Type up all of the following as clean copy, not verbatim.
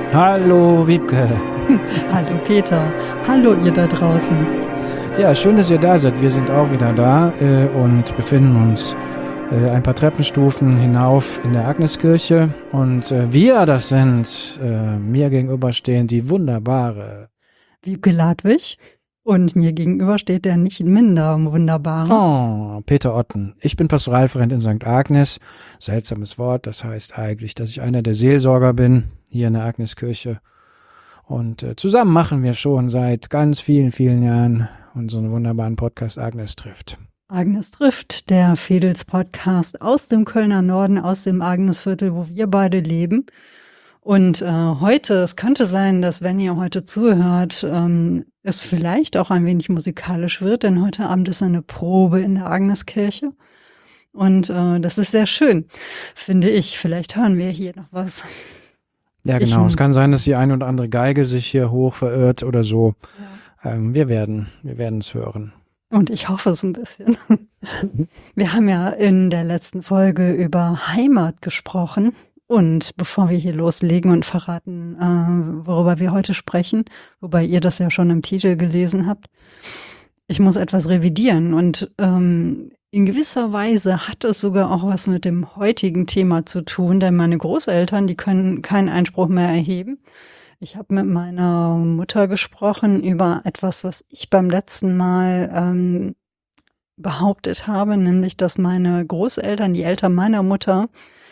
Hallo Wiebke. Hallo Peter, hallo ihr da draußen. Ja, schön, dass ihr da seid. Wir sind auch wieder da und befinden uns ein paar Treppenstufen hinauf in der Agneskirche. Und wir, das sind mir gegenüberstehen die wunderbare Wiebke Ladwig und mir gegenüber steht der nicht minder wunderbare Peter Otten. Ich bin Pastoralreferent in St. Agnes. Seltsames Wort, das heißt eigentlich, dass ich einer der Seelsorger bin hier in der Agneskirche. Und zusammen machen wir schon seit ganz vielen, vielen Jahren unseren wunderbaren Podcast Agnes trifft. Agnes trifft, der Fedels-Podcast aus dem Kölner Norden, aus dem Agnesviertel, wo wir beide leben. Und heute, es könnte sein, dass wenn ihr heute zuhört, es vielleicht auch ein wenig musikalisch wird, denn heute Abend ist eine Probe in der Agneskirche. Und das ist sehr schön, finde ich. Vielleicht hören wir hier noch was. Ja, genau. Es kann sein, dass die eine oder andere Geige sich hier hoch verirrt oder so. Ja. Wir werden es hören. Und ich hoffe es ein bisschen. Wir haben ja in der letzten Folge über Heimat gesprochen. Und bevor wir hier loslegen und verraten, worüber wir heute sprechen, wobei ihr das ja schon im Titel gelesen habt, ich muss etwas revidieren. Und in gewisser Weise hat es sogar auch was mit dem heutigen Thema zu tun, denn meine Großeltern, die können keinen Einspruch mehr erheben. Ich habe mit meiner Mutter gesprochen über etwas, was ich beim letzten Mal behauptet habe, nämlich, dass meine Großeltern, die Eltern meiner Mutter,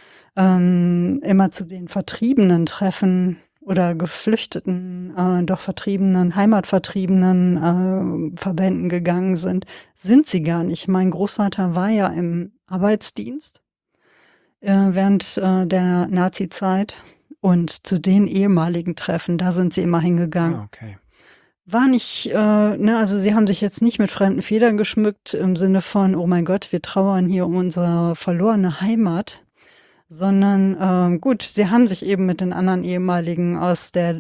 immer zu den vertriebenen Treffen oder geflüchteten, doch vertriebenen, heimatvertriebenen Verbänden gegangen sind. Sind sie gar nicht. Mein Großvater war ja im Arbeitsdienst während der Nazi-Zeit. Und zu den ehemaligen Treffen, da sind sie immer hingegangen. Okay. War nicht, also sie haben sich jetzt nicht mit fremden Federn geschmückt im Sinne von, oh mein Gott, wir trauern hier um unsere verlorene Heimat, sondern gut, sie haben sich eben mit den anderen ehemaligen aus der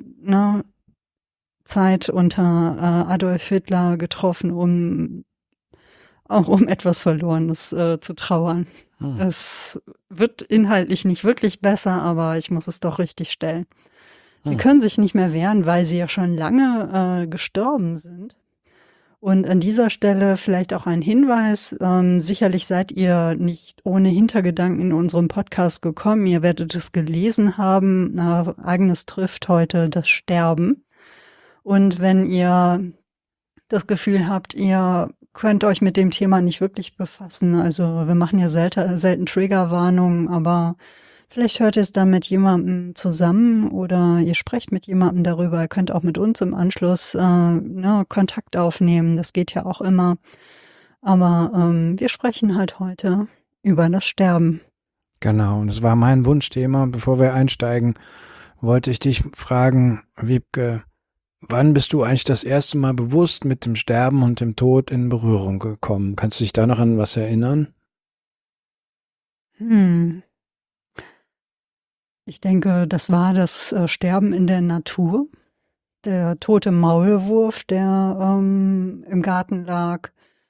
Zeit unter Adolf Hitler getroffen, um etwas Verlorenes zu trauern. Es wird inhaltlich nicht wirklich besser, aber ich muss es doch richtig stellen. Sie können sich nicht mehr wehren, weil sie ja schon lange gestorben sind. Und an dieser Stelle vielleicht auch ein Hinweis. Sicherlich seid ihr nicht ohne Hintergedanken in unserem Podcast gekommen. Ihr werdet es gelesen haben. Agnes trifft heute das Sterben. Und wenn ihr das Gefühl habt, ihr könnt euch mit dem Thema nicht wirklich befassen. Also wir machen ja selten Triggerwarnungen, aber vielleicht hört ihr es dann mit jemandem zusammen oder ihr sprecht mit jemandem darüber. Ihr könnt auch mit uns im Anschluss Kontakt aufnehmen. Das geht ja auch immer. Aber wir sprechen halt heute über das Sterben. Genau, und das war mein Wunschthema. Bevor wir einsteigen, wollte ich dich fragen, Wiebke, wann bist du eigentlich das erste Mal bewusst mit dem Sterben und dem Tod in Berührung gekommen? Kannst du dich da noch an was erinnern? Ich denke, das war das Sterben in der Natur. Der tote Maulwurf, der im Garten lag.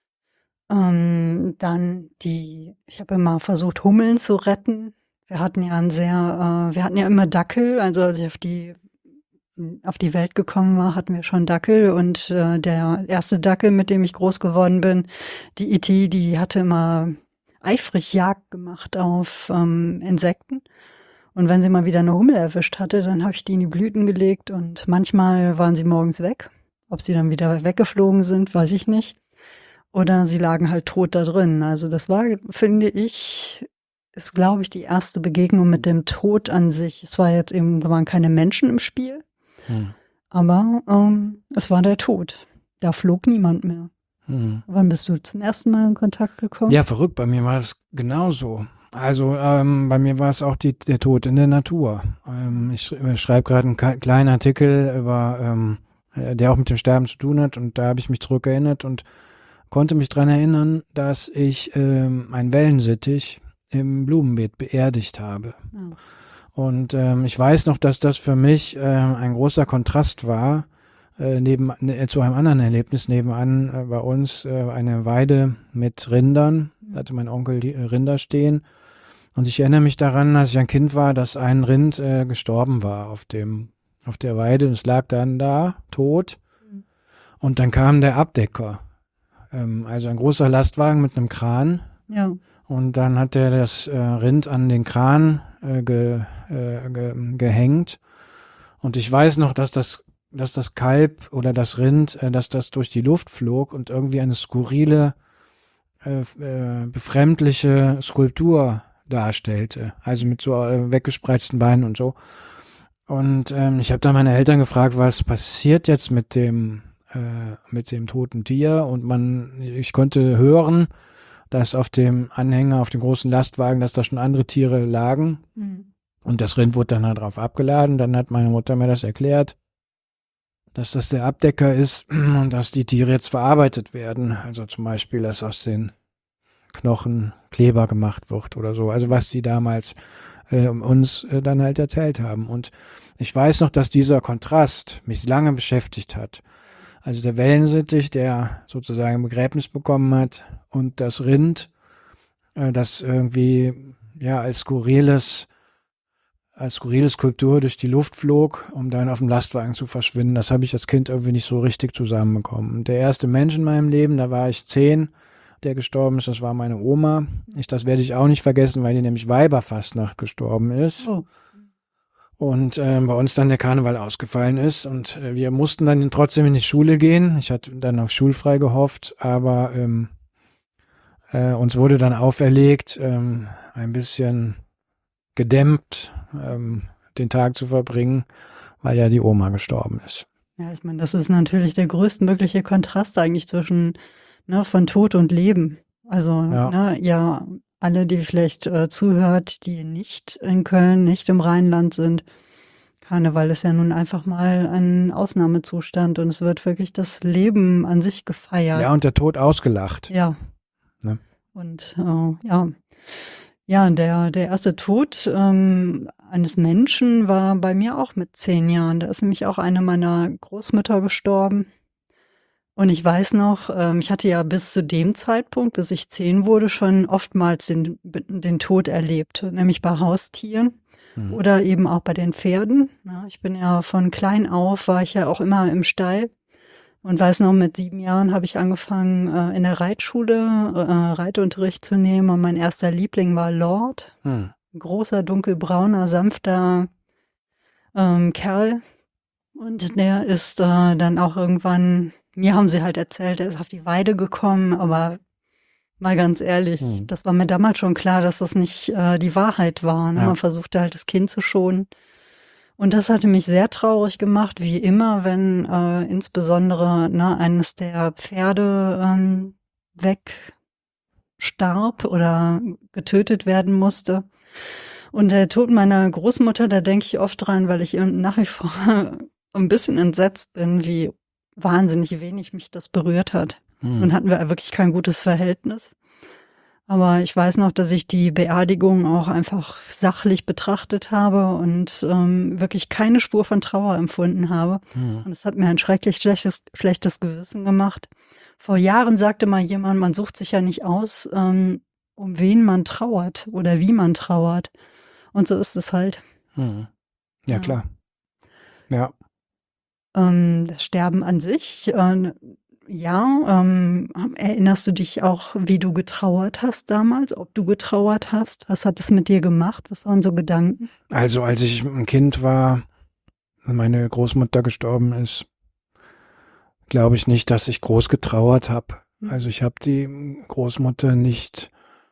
Dann ich habe immer versucht, Hummeln zu retten. Wir hatten ja immer Dackel, also als ich auf die Welt gekommen war, hatten wir schon Dackel und der erste Dackel, mit dem ich groß geworden bin, die Iti, die hatte immer eifrig Jagd gemacht auf Insekten. Und wenn sie mal wieder eine Hummel erwischt hatte, dann habe ich die in die Blüten gelegt und manchmal waren sie morgens weg. Ob sie dann wieder weggeflogen sind, weiß ich nicht. Oder sie lagen halt tot da drin. Also das war, finde ich, ist, glaube ich, die erste Begegnung mit dem Tod an sich. Es waren keine Menschen im Spiel. Aber es war der Tod. Da flog niemand mehr. Wann bist du zum ersten Mal in Kontakt gekommen? Ja, verrückt. Bei mir war es genauso. Also bei mir war es auch der Tod in der Natur. Ich schreibe gerade einen kleinen Artikel über, der auch mit dem Sterben zu tun hat. Und da habe ich mich zurückerinnert und konnte mich daran erinnern, dass ich einen Wellensittich im Blumenbeet beerdigt habe. Ja. Und ich weiß noch, dass das für mich ein großer Kontrast war zu einem anderen Erlebnis nebenan bei uns, eine Weide mit Rindern. Da hatte mein Onkel die Rinder stehen. Und ich erinnere mich daran, als ich ein Kind war, dass ein Rind gestorben war auf dem auf der Weide und es lag dann da, tot. Und dann kam der Abdecker, also ein großer Lastwagen mit einem Kran. Ja. Und dann hat er das Rind an den Kran gehängt. Und ich weiß noch, dass das Kalb oder das Rind, dass das durch die Luft flog und irgendwie eine skurrile, befremdliche Skulptur darstellte. Also mit so weggespreizten Beinen und so. Und ich habe dann meine Eltern gefragt, was passiert jetzt mit dem toten Tier. Und ich konnte hören, dass auf dem Anhänger, auf dem großen Lastwagen, dass da schon andere Tiere lagen. Mhm. Und das Rind wurde dann darauf abgeladen. Dann hat meine Mutter mir das erklärt, dass das der Abdecker ist und dass die Tiere jetzt verarbeitet werden. Also zum Beispiel, dass aus den Knochen Kleber gemacht wird oder so. Also was sie damals uns dann halt erzählt haben. Und ich weiß noch, dass dieser Kontrast mich lange beschäftigt hat. Also der Wellensittich, der sozusagen ein Begräbnis bekommen hat, und das Rind, das irgendwie ja als skurrile Skulptur durch die Luft flog, um dann auf dem Lastwagen zu verschwinden. Das habe ich als Kind irgendwie nicht so richtig zusammenbekommen. Der erste Mensch in meinem Leben, da war ich 10, der gestorben ist, das war meine Oma. Das werde ich auch nicht vergessen, weil die nämlich Weiberfastnacht gestorben ist. Oh. Und bei uns dann der Karneval ausgefallen ist und wir mussten dann trotzdem in die Schule gehen. Ich hatte dann auf schulfrei gehofft, aber uns wurde dann auferlegt, ein bisschen gedämmt den Tag zu verbringen, weil ja die Oma gestorben ist. Ja, ich meine, das ist natürlich der größtmögliche Kontrast eigentlich zwischen von Tod und Leben. Also, ja, alle, die vielleicht zuhört, die nicht in Köln, nicht im Rheinland sind. Karneval ist ja nun einfach mal ein Ausnahmezustand und es wird wirklich das Leben an sich gefeiert. Ja, und der Tod ausgelacht. Ja. Ne? Und ja, der erste Tod eines Menschen war bei mir auch mit 10 Jahren. Da ist nämlich auch eine meiner Großmütter gestorben. Und ich weiß noch, ich hatte ja bis zu dem Zeitpunkt, bis ich 10 wurde, schon oftmals den Tod erlebt, nämlich bei Haustieren oder eben auch bei den Pferden. Ja, ich bin ja von klein auf, war ich ja auch immer im Stall und weiß noch, mit 7 Jahren habe ich angefangen, in der Reitschule Reitunterricht zu nehmen und mein erster Liebling war Lord, ein großer, dunkelbrauner, sanfter Kerl. Und der ist dann auch irgendwann, mir haben sie halt erzählt, er ist auf die Weide gekommen, aber mal ganz ehrlich, das war mir damals schon klar, dass das nicht die Wahrheit war. Ne? Ja. Man versuchte halt das Kind zu schonen. Und das hatte mich sehr traurig gemacht, wie immer, wenn insbesondere eines der Pferde wegstarb oder getötet werden musste. Und der Tod meiner Großmutter, da denke ich oft dran, weil ich nach wie vor ein bisschen entsetzt bin, wie wahnsinnig wenig mich das berührt hat. Nun hatten wir wirklich kein gutes Verhältnis. Aber ich weiß noch, dass ich die Beerdigung auch einfach sachlich betrachtet habe und wirklich keine Spur von Trauer empfunden habe. Und es hat mir ein schrecklich schlechtes Gewissen gemacht. Vor Jahren sagte mal jemand, man sucht sich ja nicht aus, um wen man trauert oder wie man trauert. Und so ist es halt. Ja, klar. Ja. Das Sterben an sich, erinnerst du dich auch, wie du getrauert hast damals, ob du getrauert hast? Was hat es mit dir gemacht? Was waren so Gedanken? Also als ich ein Kind war, meine Großmutter gestorben ist, glaube ich nicht, dass ich groß getrauert habe. Also ich habe die Großmutter nicht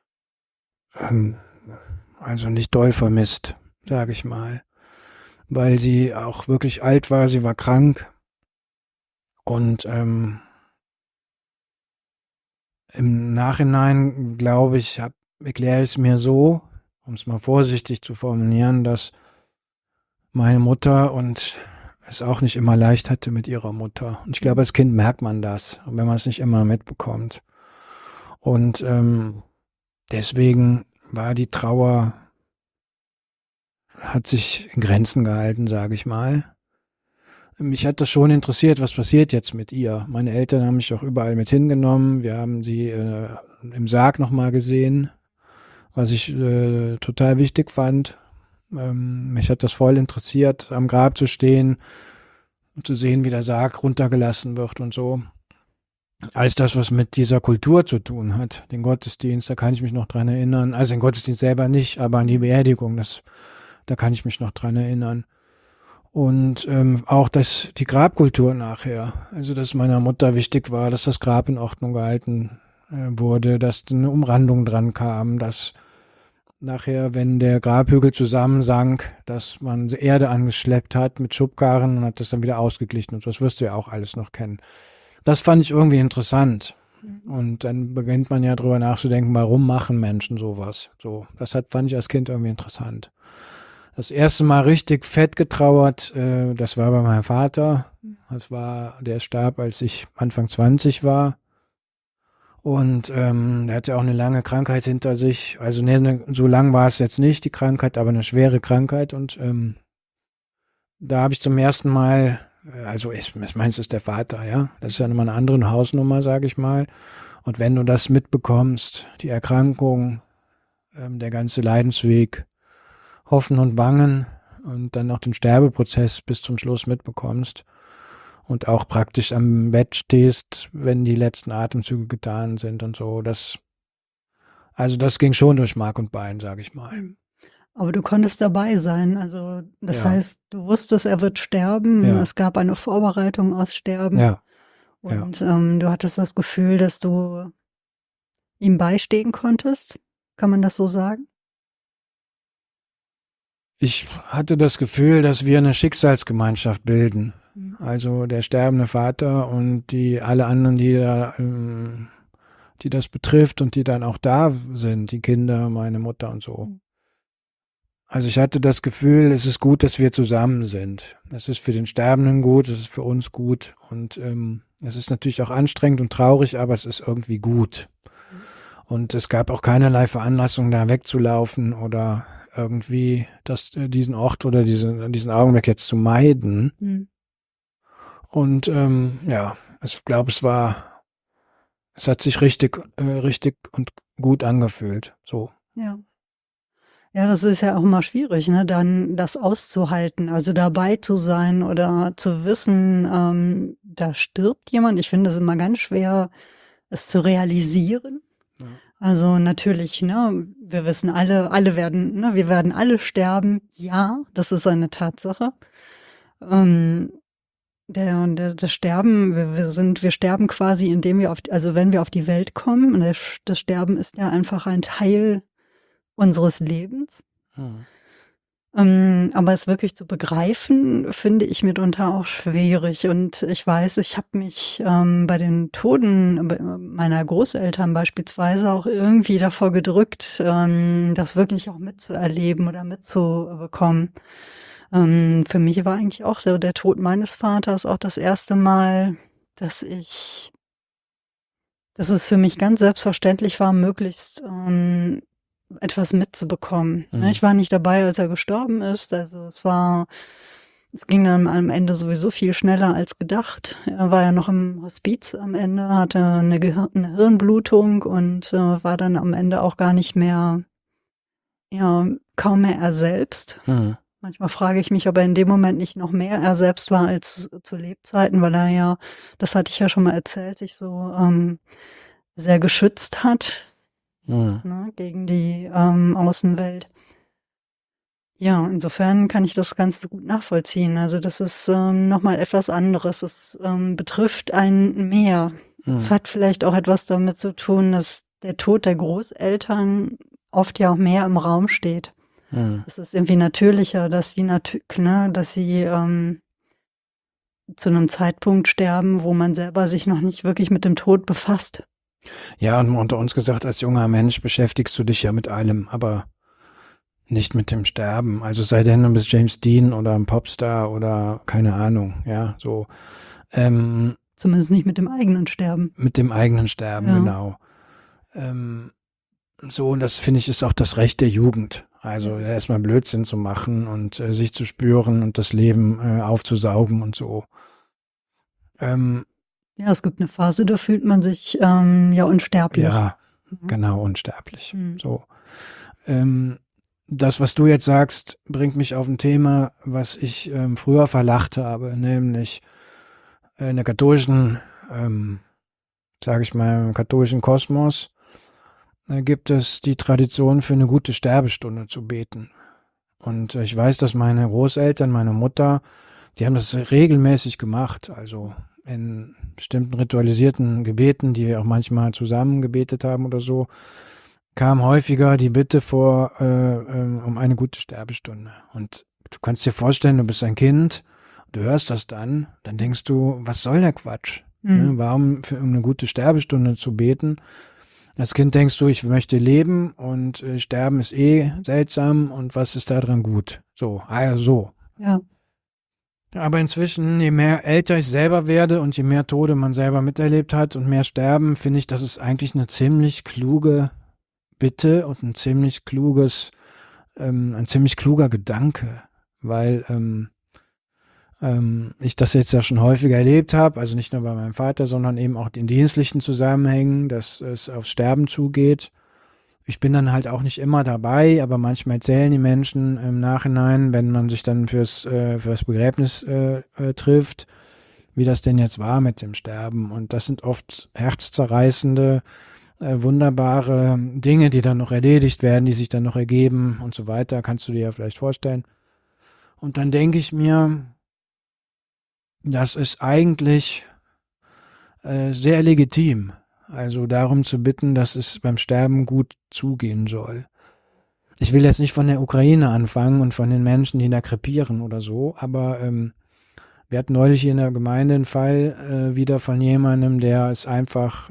doll vermisst, sage ich mal, weil sie auch wirklich alt war, sie war krank und im Nachhinein, glaube ich, erkläre ich es mir so, um es mal vorsichtig zu formulieren, dass meine Mutter und es auch nicht immer leicht hatte mit ihrer Mutter. Und ich glaube, als Kind merkt man das, wenn man es nicht immer mitbekommt. Und deswegen war die Trauer, hat sich in Grenzen gehalten, sage ich mal. Mich hat das schon interessiert, was passiert jetzt mit ihr. Meine Eltern haben mich auch überall mit hingenommen. Wir haben sie im Sarg nochmal gesehen, was ich total wichtig fand. Mich hat das voll interessiert, am Grab zu stehen und zu sehen, wie der Sarg runtergelassen wird und so. Alles das, was mit dieser Kultur zu tun hat. Den Gottesdienst, da kann ich mich noch dran erinnern. Also den Gottesdienst selber nicht, aber an die Beerdigung, da kann ich mich noch dran erinnern. Und auch die Grabkultur nachher. Also dass meiner Mutter wichtig war, dass das Grab in Ordnung gehalten wurde, dass eine Umrandung dran kam, dass nachher, wenn der Grabhügel zusammensank, dass man Erde angeschleppt hat mit Schubkarren und hat das dann wieder ausgeglichen und so. Das wirst du ja auch alles noch kennen. Das fand ich irgendwie interessant. Und dann beginnt man ja drüber nachzudenken, warum machen Menschen sowas? So, fand ich als Kind irgendwie interessant. Das erste Mal richtig fett getrauert, das war bei meinem Vater. Der starb, als ich Anfang 20 war. Und der hatte auch eine lange Krankheit hinter sich. Also so lang war es jetzt nicht, die Krankheit, aber eine schwere Krankheit. Und da habe ich zum ersten Mal, also ich meine, es ist der Vater, ja. Das ist ja nochmal eine andere Hausnummer, sage ich mal. Und wenn du das mitbekommst, die Erkrankung, der ganze Leidensweg, Hoffen und Bangen und dann noch den Sterbeprozess bis zum Schluss mitbekommst und auch praktisch am Bett stehst, wenn die letzten Atemzüge getan sind und so, das ging schon durch Mark und Bein, sage ich mal. Aber du konntest dabei sein, also das Ja. heißt, du wusstest, er wird sterben, Ja. es gab eine Vorbereitung aufs Sterben Ja. und du hattest das Gefühl, dass du ihm beistehen konntest, kann man das so sagen? Ich hatte das Gefühl, dass wir eine Schicksalsgemeinschaft bilden. Also der sterbende Vater und alle anderen, die das betrifft und die dann auch da sind, die Kinder, meine Mutter und so. Also ich hatte das Gefühl, es ist gut, dass wir zusammen sind. Es ist für den Sterbenden gut, es ist für uns gut und es ist natürlich auch anstrengend und traurig, aber es ist irgendwie gut. Und es gab auch keinerlei Veranlassung, da wegzulaufen oder irgendwie diesen Ort oder diesen Augenblick jetzt zu meiden. Und ich glaube, es hat sich richtig und gut angefühlt. So. Ja. Ja, das ist ja auch immer schwierig, ne, dann das auszuhalten, also dabei zu sein oder zu wissen, da stirbt jemand. Ich finde es immer ganz schwer, es zu realisieren. Ja. Also natürlich, ne, wir wissen alle werden, ne, wir werden alle sterben. Ja, das ist eine Tatsache. Das Sterben, wir sterben quasi, indem wir wenn wir auf die Welt kommen. Und das Sterben ist ja einfach ein Teil unseres Lebens. Aber es wirklich zu begreifen, finde ich mitunter auch schwierig. Und ich weiß, ich habe mich bei den Toten meiner Großeltern beispielsweise auch irgendwie davor gedrückt, das wirklich auch mitzuerleben oder mitzubekommen. Für mich war eigentlich auch so der Tod meines Vaters auch das erste Mal, dass es für mich ganz selbstverständlich war, möglichst etwas mitzubekommen. Ich war nicht dabei, als er gestorben ist. Also es ging dann am Ende sowieso viel schneller als gedacht. Er war ja noch im Hospiz am Ende, hatte eine Hirnblutung und war dann am Ende auch gar nicht mehr, kaum mehr er selbst. Manchmal frage ich mich, ob er in dem Moment nicht noch mehr er selbst war als zu Lebzeiten, weil er ja, das hatte ich ja schon mal erzählt, sich so sehr geschützt hat. Ne, gegen die Außenwelt. Ja, insofern kann ich das ganz gut nachvollziehen. Also das ist nochmal etwas anderes. Es betrifft einen mehr. Es hat vielleicht auch etwas damit zu tun, dass der Tod der Großeltern oft ja auch mehr im Raum steht. Es ist irgendwie natürlicher, dass sie zu einem Zeitpunkt sterben, wo man selber sich noch nicht wirklich mit dem Tod befasst. Ja, und unter uns gesagt, als junger Mensch beschäftigst du dich ja mit allem, aber nicht mit dem Sterben. Also sei denn, du bist James Dean oder ein Popstar oder keine Ahnung, ja, so. Zumindest nicht mit dem eigenen Sterben. Mit dem eigenen Sterben, ja. Genau. So, und das finde ich ist auch das Recht der Jugend. Also erstmal Blödsinn zu machen und sich zu spüren und das Leben aufzusaugen und so. Ja, es gibt eine Phase, da fühlt man sich ja unsterblich. Ja, genau, unsterblich. So. das, was du jetzt sagst, bringt mich auf ein Thema, was ich früher verlacht habe, nämlich in der katholischen, sage ich mal, im katholischen Kosmos gibt es die Tradition, für eine gute Sterbestunde zu beten. Und ich weiß, dass meine Großeltern, meine Mutter, die haben das regelmäßig gemacht, also in bestimmten ritualisierten Gebeten, die wir auch manchmal zusammen gebetet haben oder so, kam häufiger die Bitte vor um eine gute Sterbestunde. Und du kannst dir vorstellen, du bist ein Kind, du hörst das dann denkst du, was soll der Quatsch? Ne? Warum um eine gute Sterbestunde zu beten? Als Kind denkst du, ich möchte leben und sterben ist eh seltsam und was ist da dran gut? So, so. Ja. Aber inzwischen, je mehr älter ich selber werde und je mehr Tode man selber miterlebt hat und mehr Sterben, finde ich, das ist eigentlich eine ziemlich kluge Bitte und ein ziemlich kluger Gedanke, weil ich das jetzt ja schon häufiger erlebt habe, also nicht nur bei meinem Vater, sondern eben auch in dienstlichen Zusammenhängen, dass es aufs Sterben zugeht. Ich bin dann halt auch nicht immer dabei, aber manchmal erzählen die Menschen im Nachhinein, wenn man sich dann fürs Begräbnis trifft, wie das denn jetzt war mit dem Sterben. Und das sind oft herzzerreißende, wunderbare Dinge, die dann noch erledigt werden, die sich dann noch ergeben und so weiter. Kannst du dir ja vielleicht vorstellen. Und dann denke ich mir, das ist eigentlich sehr legitim. Also darum zu bitten, dass es beim Sterben gut zugehen soll. Ich will jetzt nicht von der Ukraine anfangen und von den Menschen, die da krepieren oder so, aber wir hatten neulich hier in der Gemeinde einen Fall wieder von jemandem, der ist einfach,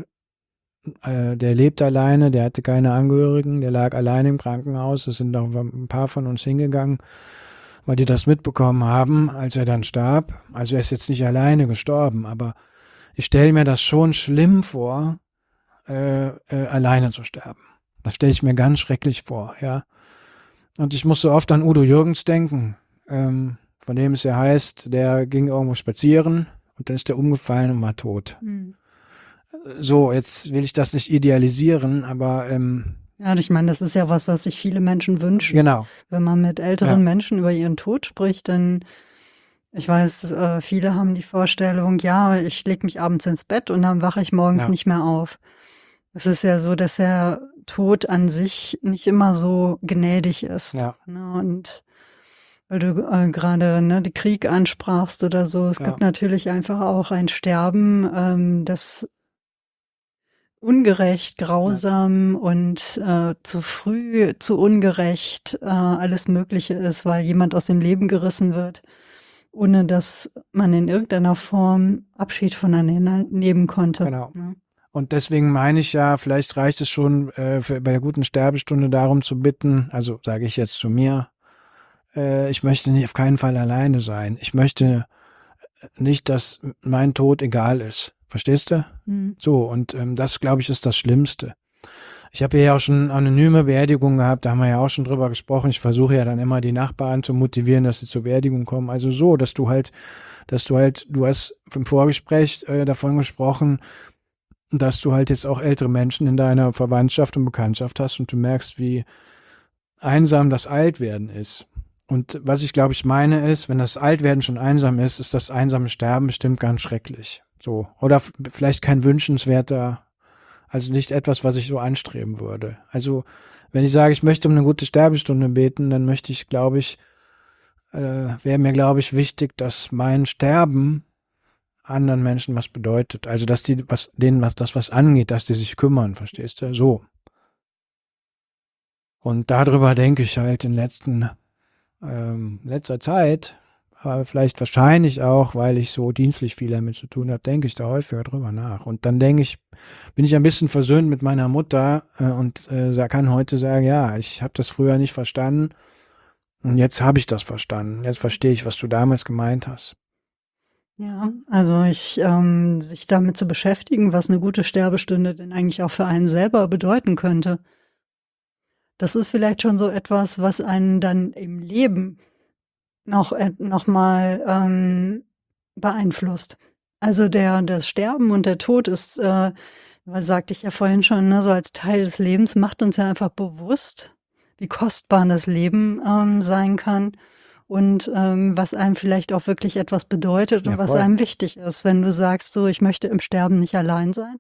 der lebt alleine, der hatte keine Angehörigen, der lag alleine im Krankenhaus. Es sind auch ein paar von uns hingegangen, weil die das mitbekommen haben, als er dann starb. Also er ist jetzt nicht alleine gestorben, aber ich stelle mir das schon schlimm vor, alleine zu sterben. Das stelle ich mir ganz schrecklich vor, ja. Und ich muss so oft an Udo Jürgens denken, von dem es ja heißt, der ging irgendwo spazieren und dann ist der umgefallen und war tot. So, jetzt will ich das nicht idealisieren, aber ja, ich meine, das ist ja was sich viele Menschen wünschen. Genau. Wenn man mit älteren Menschen über ihren Tod spricht, dann, ich weiß, viele haben die Vorstellung, ja, ich lege mich abends ins Bett und dann wache ich morgens nicht mehr auf. Es ist ja so, dass der Tod an sich nicht immer so gnädig ist. Ja. Ne? Und weil du gerade die Krieg ansprachst oder so, es gibt natürlich einfach auch ein Sterben, das ungerecht, grausam und zu früh, zu ungerecht alles Mögliche ist, weil jemand aus dem Leben gerissen wird, ohne dass man in irgendeiner Form Abschied voneinander nehmen konnte. Genau. Ne? Und deswegen meine ich ja, vielleicht reicht es schon bei der guten Sterbestunde darum zu bitten, also sage ich jetzt zu mir, ich möchte nicht auf keinen Fall alleine sein. Ich möchte nicht, dass mein Tod egal ist. Verstehst du? So, und das, glaube ich, ist das Schlimmste. Ich habe ja auch schon anonyme Beerdigungen gehabt, da haben wir ja auch schon drüber gesprochen. Ich versuche ja dann immer die Nachbarn zu motivieren, dass sie zur Beerdigung kommen. Also so, du hast im Vorgespräch davon gesprochen, dass du halt jetzt auch ältere Menschen in deiner Verwandtschaft und Bekanntschaft hast und du merkst, wie einsam das Altwerden ist. Und was ich glaube ich meine ist, wenn das Altwerden schon einsam ist, ist das einsame Sterben bestimmt ganz schrecklich. So. Oder vielleicht kein wünschenswerter, also nicht etwas, was ich so anstreben würde. Also, wenn ich sage, ich möchte um eine gute Sterbestunde beten, dann möchte ich, glaube ich, wäre mir, glaube ich, wichtig, dass mein Sterben anderen Menschen was bedeutet. Also, dass denen was angeht, dass die sich kümmern, verstehst du? So. Und darüber denke ich halt in letzter Zeit, aber vielleicht wahrscheinlich auch, weil ich so dienstlich viel damit zu tun habe, denke ich da häufiger drüber nach. Und dann bin ich ein bisschen versöhnt mit meiner Mutter und kann heute sagen, ja, ich habe das früher nicht verstanden und jetzt habe ich das verstanden. Jetzt verstehe ich, was du damals gemeint hast. Ja, also sich damit zu beschäftigen, was eine gute Sterbestunde denn eigentlich auch für einen selber bedeuten könnte. Das ist vielleicht schon so etwas, was einen dann im Leben noch mal beeinflusst. Also das Sterben und der Tod ist, sagte ich ja vorhin schon, ne, so als Teil des Lebens, macht uns ja einfach bewusst, wie kostbar das Leben sein kann und was einem vielleicht auch wirklich etwas bedeutet und Ja, was voll. einem wichtig ist. Wenn du sagst, so, ich möchte im Sterben nicht allein sein,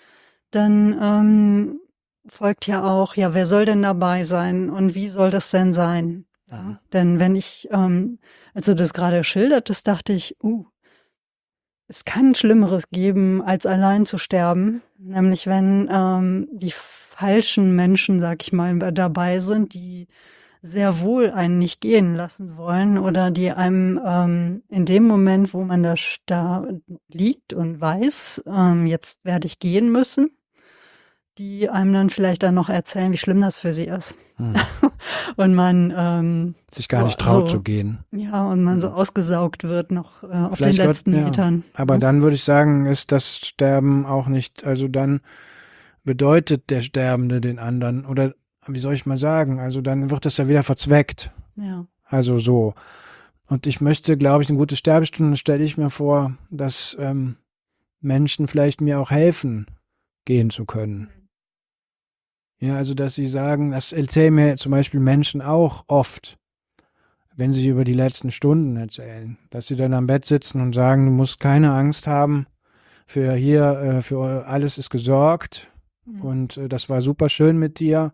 dann folgt ja auch, ja, wer soll denn dabei sein und wie soll das denn sein? Ja, denn wenn ich, als du das gerade schildertest, dachte ich, es kann Schlimmeres geben, als allein zu sterben. Nämlich wenn die falschen Menschen, sag ich mal, dabei sind, die sehr wohl einen nicht gehen lassen wollen oder die einem in dem Moment, wo man da liegt und weiß, jetzt werde ich gehen müssen, die einem dann vielleicht dann noch erzählen, wie schlimm das für sie ist. Und man Sich gar nicht traut zu gehen. ja, und man so ausgesaugt wird noch auf den Vielleicht letzten Metern. Aber dann würde ich sagen, ist das Sterben auch nicht, also dann bedeutet der Sterbende den anderen, oder wie soll ich mal sagen, also dann wird das ja wieder verzweckt. Ja. Also so. Und ich möchte, glaube ich, eine gute Sterbestunde stelle ich mir vor, dass Menschen vielleicht mir auch helfen, gehen zu können. Ja, also dass sie sagen, das erzählen mir zum Beispiel Menschen auch oft, wenn sie über die letzten Stunden erzählen, dass sie dann am Bett sitzen und sagen, du musst keine Angst haben, für alles ist gesorgt und das war super schön mit dir,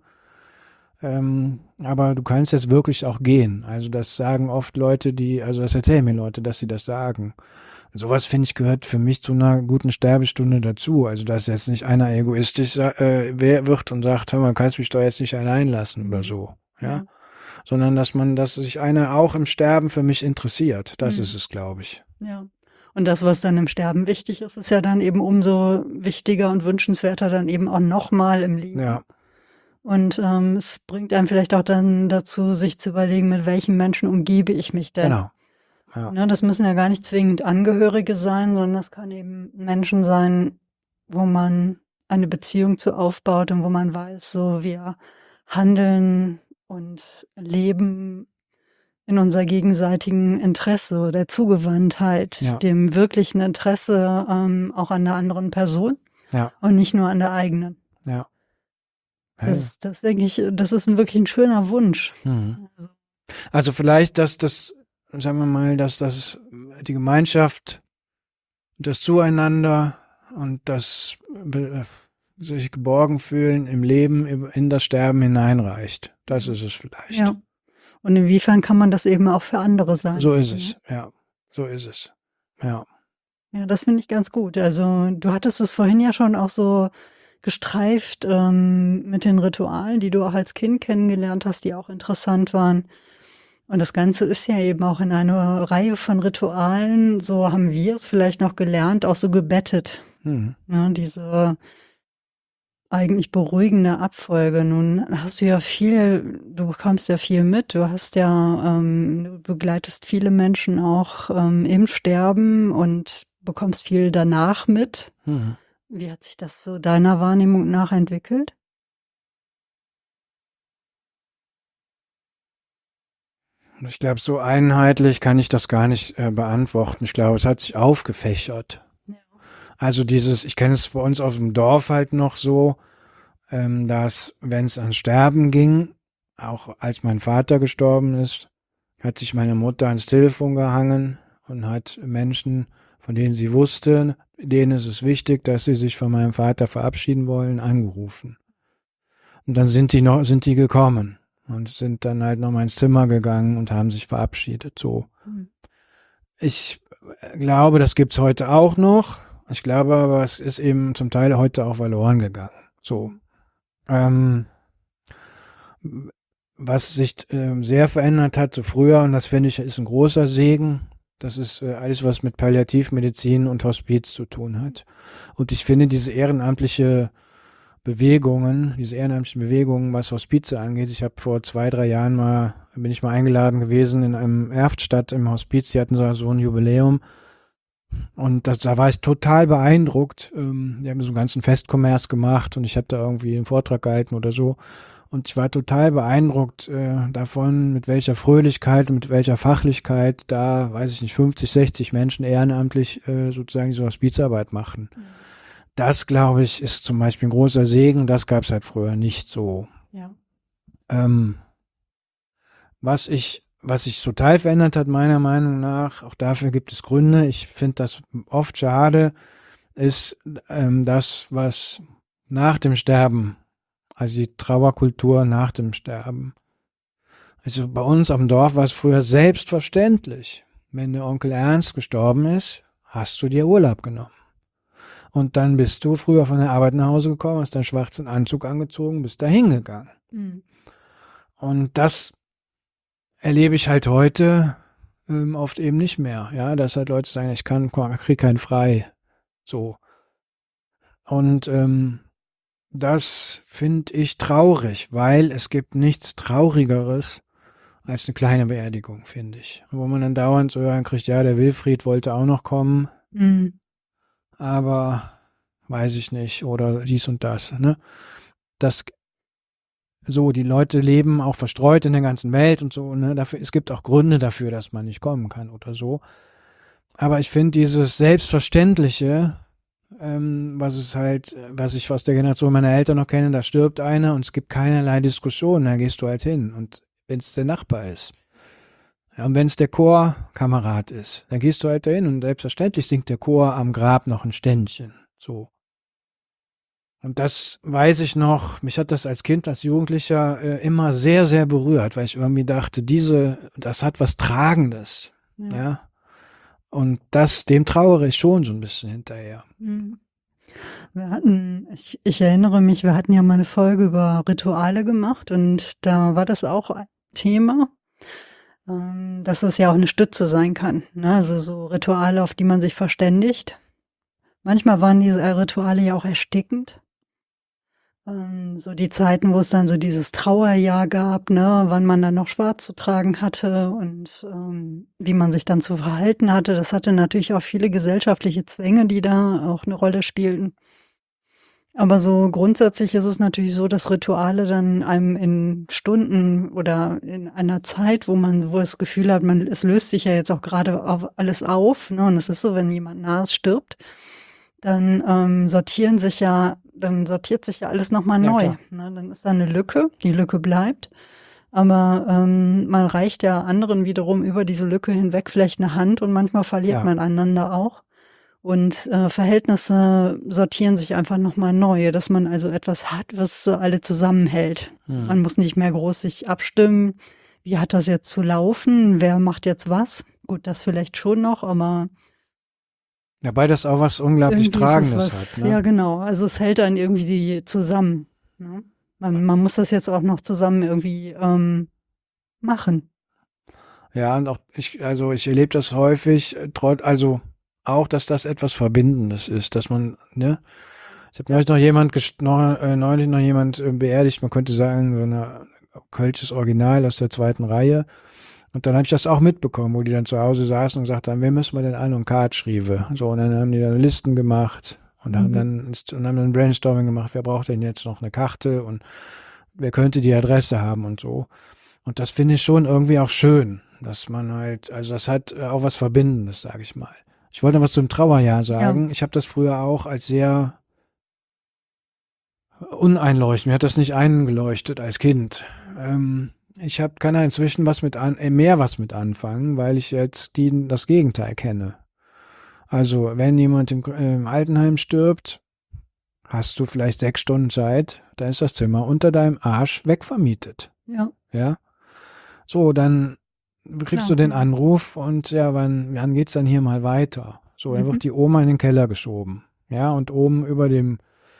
aber du kannst jetzt wirklich auch gehen. Also das sagen oft Leute, also das erzählen mir Leute, dass sie das sagen. Sowas, finde ich, gehört für mich zu einer guten Sterbestunde dazu. Also, dass jetzt nicht einer egoistisch wird und sagt, hör mal, kannst mich doch jetzt nicht allein lassen oder so. Ja. Sondern dass sich einer auch im Sterben für mich interessiert. Das ist es, glaube ich. Ja. Und das, was dann im Sterben wichtig ist, ist ja dann eben umso wichtiger und wünschenswerter dann eben auch nochmal im Leben. Ja. Und es bringt einem vielleicht auch dann dazu, sich zu überlegen, mit welchen Menschen umgebe ich mich denn. Genau. Ja. Ne, das müssen ja gar nicht zwingend Angehörige sein, sondern das kann eben Menschen sein, wo man eine Beziehung zu aufbaut und wo man weiß, so wir handeln und leben in unser gegenseitigen Interesse, der Zugewandtheit, Ja. dem wirklichen Interesse auch an der anderen Person Ja. und nicht nur an der eigenen. Ja. Das denke ich, das ist wirklich ein schöner Wunsch. Also vielleicht, sagen wir mal, dass die Gemeinschaft, das Zueinander und das sich geborgen fühlen im Leben in das Sterben hineinreicht. Das ist es vielleicht. Ja. Und inwiefern kann man das eben auch für andere sein? So ist es, ja. So ist es. Ja. Ja, das finde ich ganz gut. Also du hattest es vorhin ja schon auch so gestreift mit den Ritualen, die du auch als Kind kennengelernt hast, die auch interessant waren. Und das Ganze ist ja eben auch in einer Reihe von Ritualen, so haben wir es vielleicht noch gelernt, auch so gebettet. Ja, diese eigentlich beruhigende Abfolge. Nun hast du ja du bekommst ja viel mit. Du hast ja, du begleitest viele Menschen auch im Sterben und bekommst viel danach mit. Wie hat sich das so deiner Wahrnehmung nach entwickelt? Ich glaube, so einheitlich kann ich das gar nicht beantworten. Ich glaube, es hat sich aufgefächert. Ja. Also ich kenne es bei uns auf dem Dorf halt noch so, dass, wenn es ans Sterben ging, auch als mein Vater gestorben ist, hat sich meine Mutter ans Telefon gehangen und hat Menschen, von denen sie wusste, denen ist es wichtig, dass sie sich von meinem Vater verabschieden wollen, angerufen. Und dann sind die gekommen und sind dann halt nochmal ins Zimmer gegangen und haben sich verabschiedet, so. Ich glaube, das gibt's heute auch noch. Ich glaube aber, es ist eben zum Teil heute auch verloren gegangen, so. Was sich sehr verändert hat zu früher, und das finde ich ist ein großer Segen, das ist alles, was mit Palliativmedizin und Hospiz zu tun hat. Und ich finde diese ehrenamtlichen Bewegungen, was Hospize angeht, ich habe vor 2-3 Jahren bin ich mal eingeladen gewesen in einem Erftstadt im Hospiz, die hatten so ein Jubiläum. Und da war ich total beeindruckt. Die haben so einen ganzen Festkommers gemacht und ich habe da irgendwie einen Vortrag gehalten oder so. Und ich war total beeindruckt davon, mit welcher Fröhlichkeit und mit welcher Fachlichkeit da, weiß ich nicht, 50, 60 Menschen ehrenamtlich sozusagen diese Hospizarbeit machen. Das, glaube ich, ist zum Beispiel ein großer Segen. Das gab es halt früher nicht so. Ja. Was sich total verändert hat, meiner Meinung nach, auch dafür gibt es Gründe, ich finde das oft schade, ist das, was nach dem Sterben, also die Trauerkultur nach dem Sterben. Also bei uns am Dorf war es früher selbstverständlich. Wenn der Onkel Ernst gestorben ist, hast du dir Urlaub genommen. Und dann bist du früher von der Arbeit nach Hause gekommen, hast deinen schwarzen Anzug angezogen, bist da hingegangen. Mhm. Und das erlebe ich halt heute oft eben nicht mehr. Ja, dass halt Leute sagen, ich krieg keinen frei. So. Und das finde ich traurig, weil es gibt nichts Traurigeres als eine kleine Beerdigung, finde ich. Wo man dann dauernd so hören kriegt, ja, der Wilfried wollte auch noch kommen, Mhm. aber weiß ich nicht, oder dies und das, ne? Das, so, die Leute leben auch verstreut in der ganzen Welt und so, ne? Es gibt auch Gründe dafür, dass man nicht kommen kann oder so. Aber ich finde dieses Selbstverständliche, was ich aus der Generation meiner Eltern noch kenne, da stirbt einer und es gibt keinerlei Diskussion, da gehst du halt hin. Und wenn es der Nachbar ist, ja, und wenn es der Chorkamerad ist, dann gehst du halt dahin und selbstverständlich singt der Chor am Grab noch ein Ständchen. So. Und das weiß ich noch, mich hat das als Kind, als Jugendlicher immer sehr, sehr berührt, weil ich irgendwie dachte, das hat was Tragendes. Ja. Und dem trauere ich schon so ein bisschen hinterher. Mhm. Ich erinnere mich, wir hatten ja mal eine Folge über Rituale gemacht und da war das auch ein Thema, dass es ja auch eine Stütze sein kann, ne? Also so Rituale, auf die man sich verständigt. Manchmal waren diese Rituale ja auch erstickend. So die Zeiten, wo es dann so dieses Trauerjahr gab, ne, wann man dann noch schwarz zu tragen hatte und wie man sich dann zu verhalten hatte. Das hatte natürlich auch viele gesellschaftliche Zwänge, die da auch eine Rolle spielten. Aber so grundsätzlich ist es natürlich so, dass Rituale dann einem in Stunden oder in einer Zeit, wo das Gefühl hat, es löst sich ja jetzt auch gerade alles auf, ne? Und es ist so, wenn jemand nahes stirbt, dann sortiert sich ja alles nochmal Ja, neu. klar. Ne? Dann ist da eine Lücke, die Lücke bleibt. Aber man reicht ja anderen wiederum über diese Lücke hinweg vielleicht eine Hand und manchmal verliert Ja. man einander auch. Und Verhältnisse sortieren sich einfach nochmal neu, dass man also etwas hat, was so alle zusammenhält. Man muss nicht mehr groß sich abstimmen, wie hat das jetzt zu laufen, wer macht jetzt was. Gut, das vielleicht schon noch, aber Wobei das auch was unglaublich irgendwie ist es Tragendes hat, ne? ja genau, also es hält einen irgendwie zusammen. Ne? Man muss das jetzt auch noch zusammen irgendwie machen. Ja, und auch ich erlebe das häufig, also auch, dass das etwas Verbindendes ist, dass man, ne? Ich habe neulich noch jemand beerdigt, man könnte sagen, so eine kölsches Original aus der zweiten Reihe. Und dann habe ich das auch mitbekommen, wo die dann zu Hause saßen und gesagt haben, wer müssen wir denn an und Kart schriebe. So, und dann haben die dann Listen gemacht und haben dann Brainstorming gemacht, wer braucht denn jetzt noch eine Karte und wer könnte die Adresse haben und so. Und das finde ich schon irgendwie auch schön, dass man halt, also das hat auch was Verbindendes, sage ich mal. Ich wollte noch was zum Trauerjahr sagen. Ja. Ich habe das früher auch als sehr uneinleuchtend, mir hat das nicht eingeleuchtet als Kind. Kann da inzwischen mehr was mit anfangen, weil ich jetzt das Gegenteil kenne. Also, wenn jemand im Altenheim stirbt, hast du vielleicht 6 Stunden Zeit, dann ist das Zimmer unter deinem Arsch wegvermietet. Ja. Ja. So, dann kriegst du den Anruf und ja, wann geht's dann hier mal weiter? So, dann wird die Oma in den Keller geschoben. Ja, und oben über dem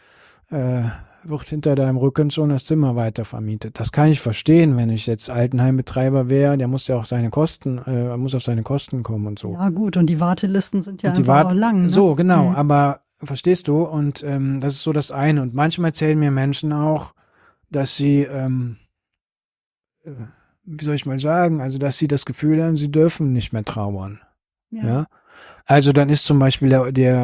wird hinter deinem Rücken schon das Zimmer weiter vermietet. Das kann ich verstehen, wenn ich jetzt Altenheimbetreiber wäre, der muss ja auch muss auf seine Kosten kommen und so. Ja gut, und die Wartelisten sind ja Und einfach auch lang. Ne? So, genau, aber verstehst du? Und das ist so das eine. Und manchmal erzählen mir Menschen auch, dass sie, wie soll ich mal sagen, also dass sie das Gefühl haben, sie dürfen nicht mehr trauern. Ja? Also dann ist zum Beispiel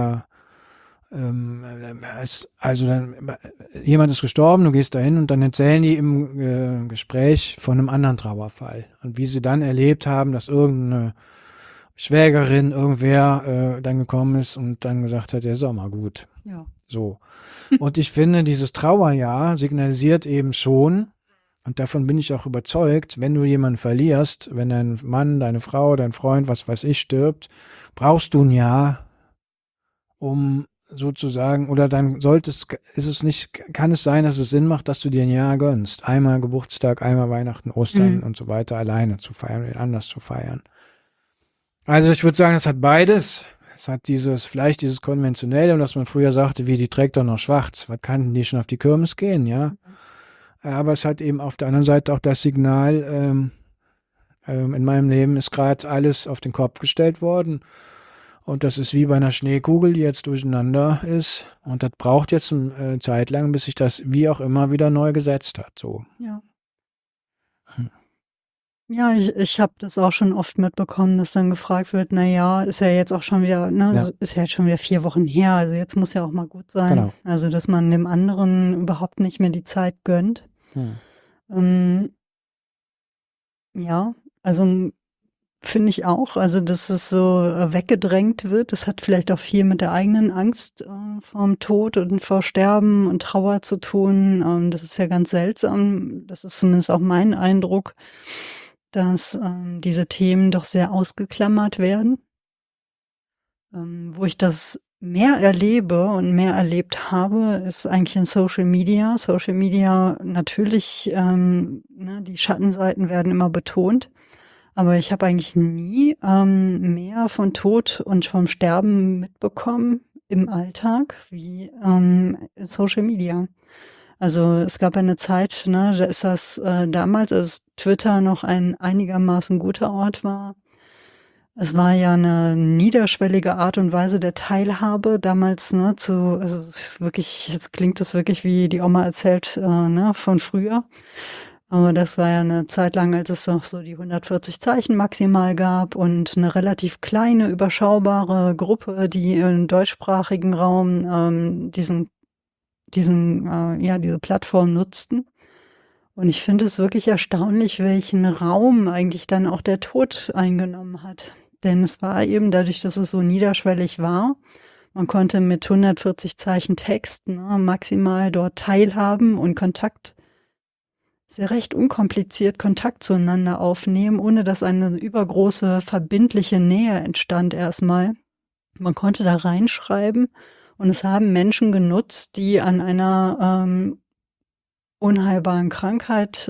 jemand ist gestorben, du gehst dahin und dann erzählen die im Gespräch von einem anderen Trauerfall und wie sie dann erlebt haben, dass irgendeine Schwägerin, irgendwer dann gekommen ist und dann gesagt hat, der ist auch mal gut. Ja. So. Und ich finde, dieses Trauerjahr signalisiert eben schon, Und davon bin ich auch überzeugt, wenn du jemanden verlierst, wenn dein Mann, deine Frau, dein Freund, was weiß ich, stirbt, brauchst du ein Jahr, um sozusagen, oder dann kann es sein, dass es Sinn macht, dass du dir ein Jahr gönnst. Einmal Geburtstag, einmal Weihnachten, Ostern und so weiter alleine zu feiern oder anders zu feiern. Also ich würde sagen, es hat beides. Es hat vielleicht dieses Konventionelle, und dass man früher sagte, wie, die trägt doch noch schwarz. Was kann denn die schon auf die Kirmes gehen, ja? Aber es hat eben auf der anderen Seite auch das Signal, in meinem Leben ist gerade alles auf den Kopf gestellt worden. Und das ist wie bei einer Schneekugel, die jetzt durcheinander ist. Und das braucht jetzt eine Zeit lang, bis sich das wie auch immer wieder neu gesetzt hat. So. Ja. Ja, ich habe das auch schon oft mitbekommen, dass dann gefragt wird, na ja, ist ja jetzt auch schon wieder, ne, Ja. ist ja jetzt schon wieder 4 Wochen her, also jetzt muss ja auch mal gut sein. Genau. Also, dass man dem anderen überhaupt nicht mehr die Zeit gönnt. Ja, also finde ich auch, also dass es so weggedrängt wird. Das hat vielleicht auch viel mit der eigenen Angst vorm Tod und vor Sterben und Trauer zu tun. Das ist ja ganz seltsam. Das ist zumindest auch mein Eindruck, dass diese Themen doch sehr ausgeklammert werden. Wo ich das mehr erlebe und mehr erlebt habe, ist eigentlich in Social Media. Social Media natürlich, ne, die Schattenseiten werden immer betont. Aber ich habe eigentlich nie mehr von Tod und vom Sterben mitbekommen im Alltag wie in Social Media. Also es gab eine Zeit, ne, da ist das damals, als Twitter noch ein einigermaßen guter Ort war. Es war ja eine niederschwellige Art und Weise der Teilhabe damals, ne, also es ist wirklich, jetzt klingt das wirklich wie die Oma erzählt, ne, von früher. Aber das war ja eine Zeit lang, als es noch so die 140 Zeichen maximal gab und eine relativ kleine, überschaubare Gruppe, die im deutschsprachigen Raum diese Plattform nutzten. Und ich finde es wirklich erstaunlich, welchen Raum eigentlich dann auch der Tod eingenommen hat. Denn es war eben dadurch, dass es so niederschwellig war, man konnte mit 140 Zeichen Text maximal dort teilhaben und sehr recht unkompliziert Kontakt zueinander aufnehmen, ohne dass eine übergroße verbindliche Nähe entstand erstmal. Man konnte da reinschreiben und es haben Menschen genutzt, die an einer unheilbaren Krankheit,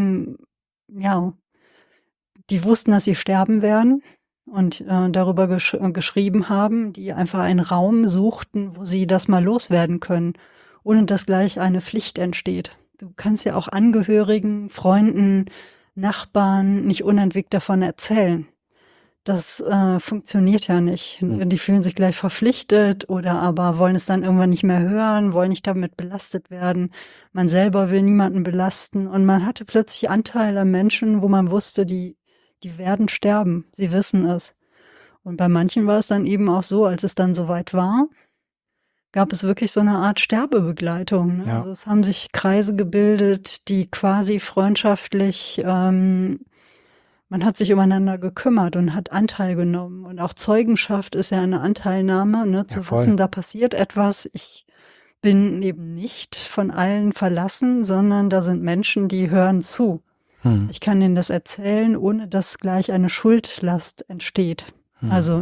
die wussten, dass sie sterben werden und darüber geschrieben haben, die einfach einen Raum suchten, wo sie das mal loswerden können, ohne dass gleich eine Pflicht entsteht. Du kannst ja auch Angehörigen, Freunden, Nachbarn nicht unentwegt davon erzählen. Das funktioniert ja nicht. Die fühlen sich gleich verpflichtet oder aber wollen es dann irgendwann nicht mehr hören, wollen nicht damit belastet werden. Man selber will niemanden belasten und man hatte plötzlich Anteile an Menschen, wo man wusste, die werden sterben. Sie wissen es. Und bei manchen war es dann eben auch so, als es dann soweit war, gab es wirklich so eine Art Sterbebegleitung. Ne? Ja. Also es haben sich Kreise gebildet, die quasi freundschaftlich, man hat sich umeinander gekümmert und hat Anteil genommen. Und auch Zeugenschaft ist ja eine Anteilnahme, ne? Zu wissen, da passiert etwas. Ich bin eben nicht von allen verlassen, sondern da sind Menschen, die hören zu. Ich kann ihnen das erzählen, ohne dass gleich eine Schuldlast entsteht. Also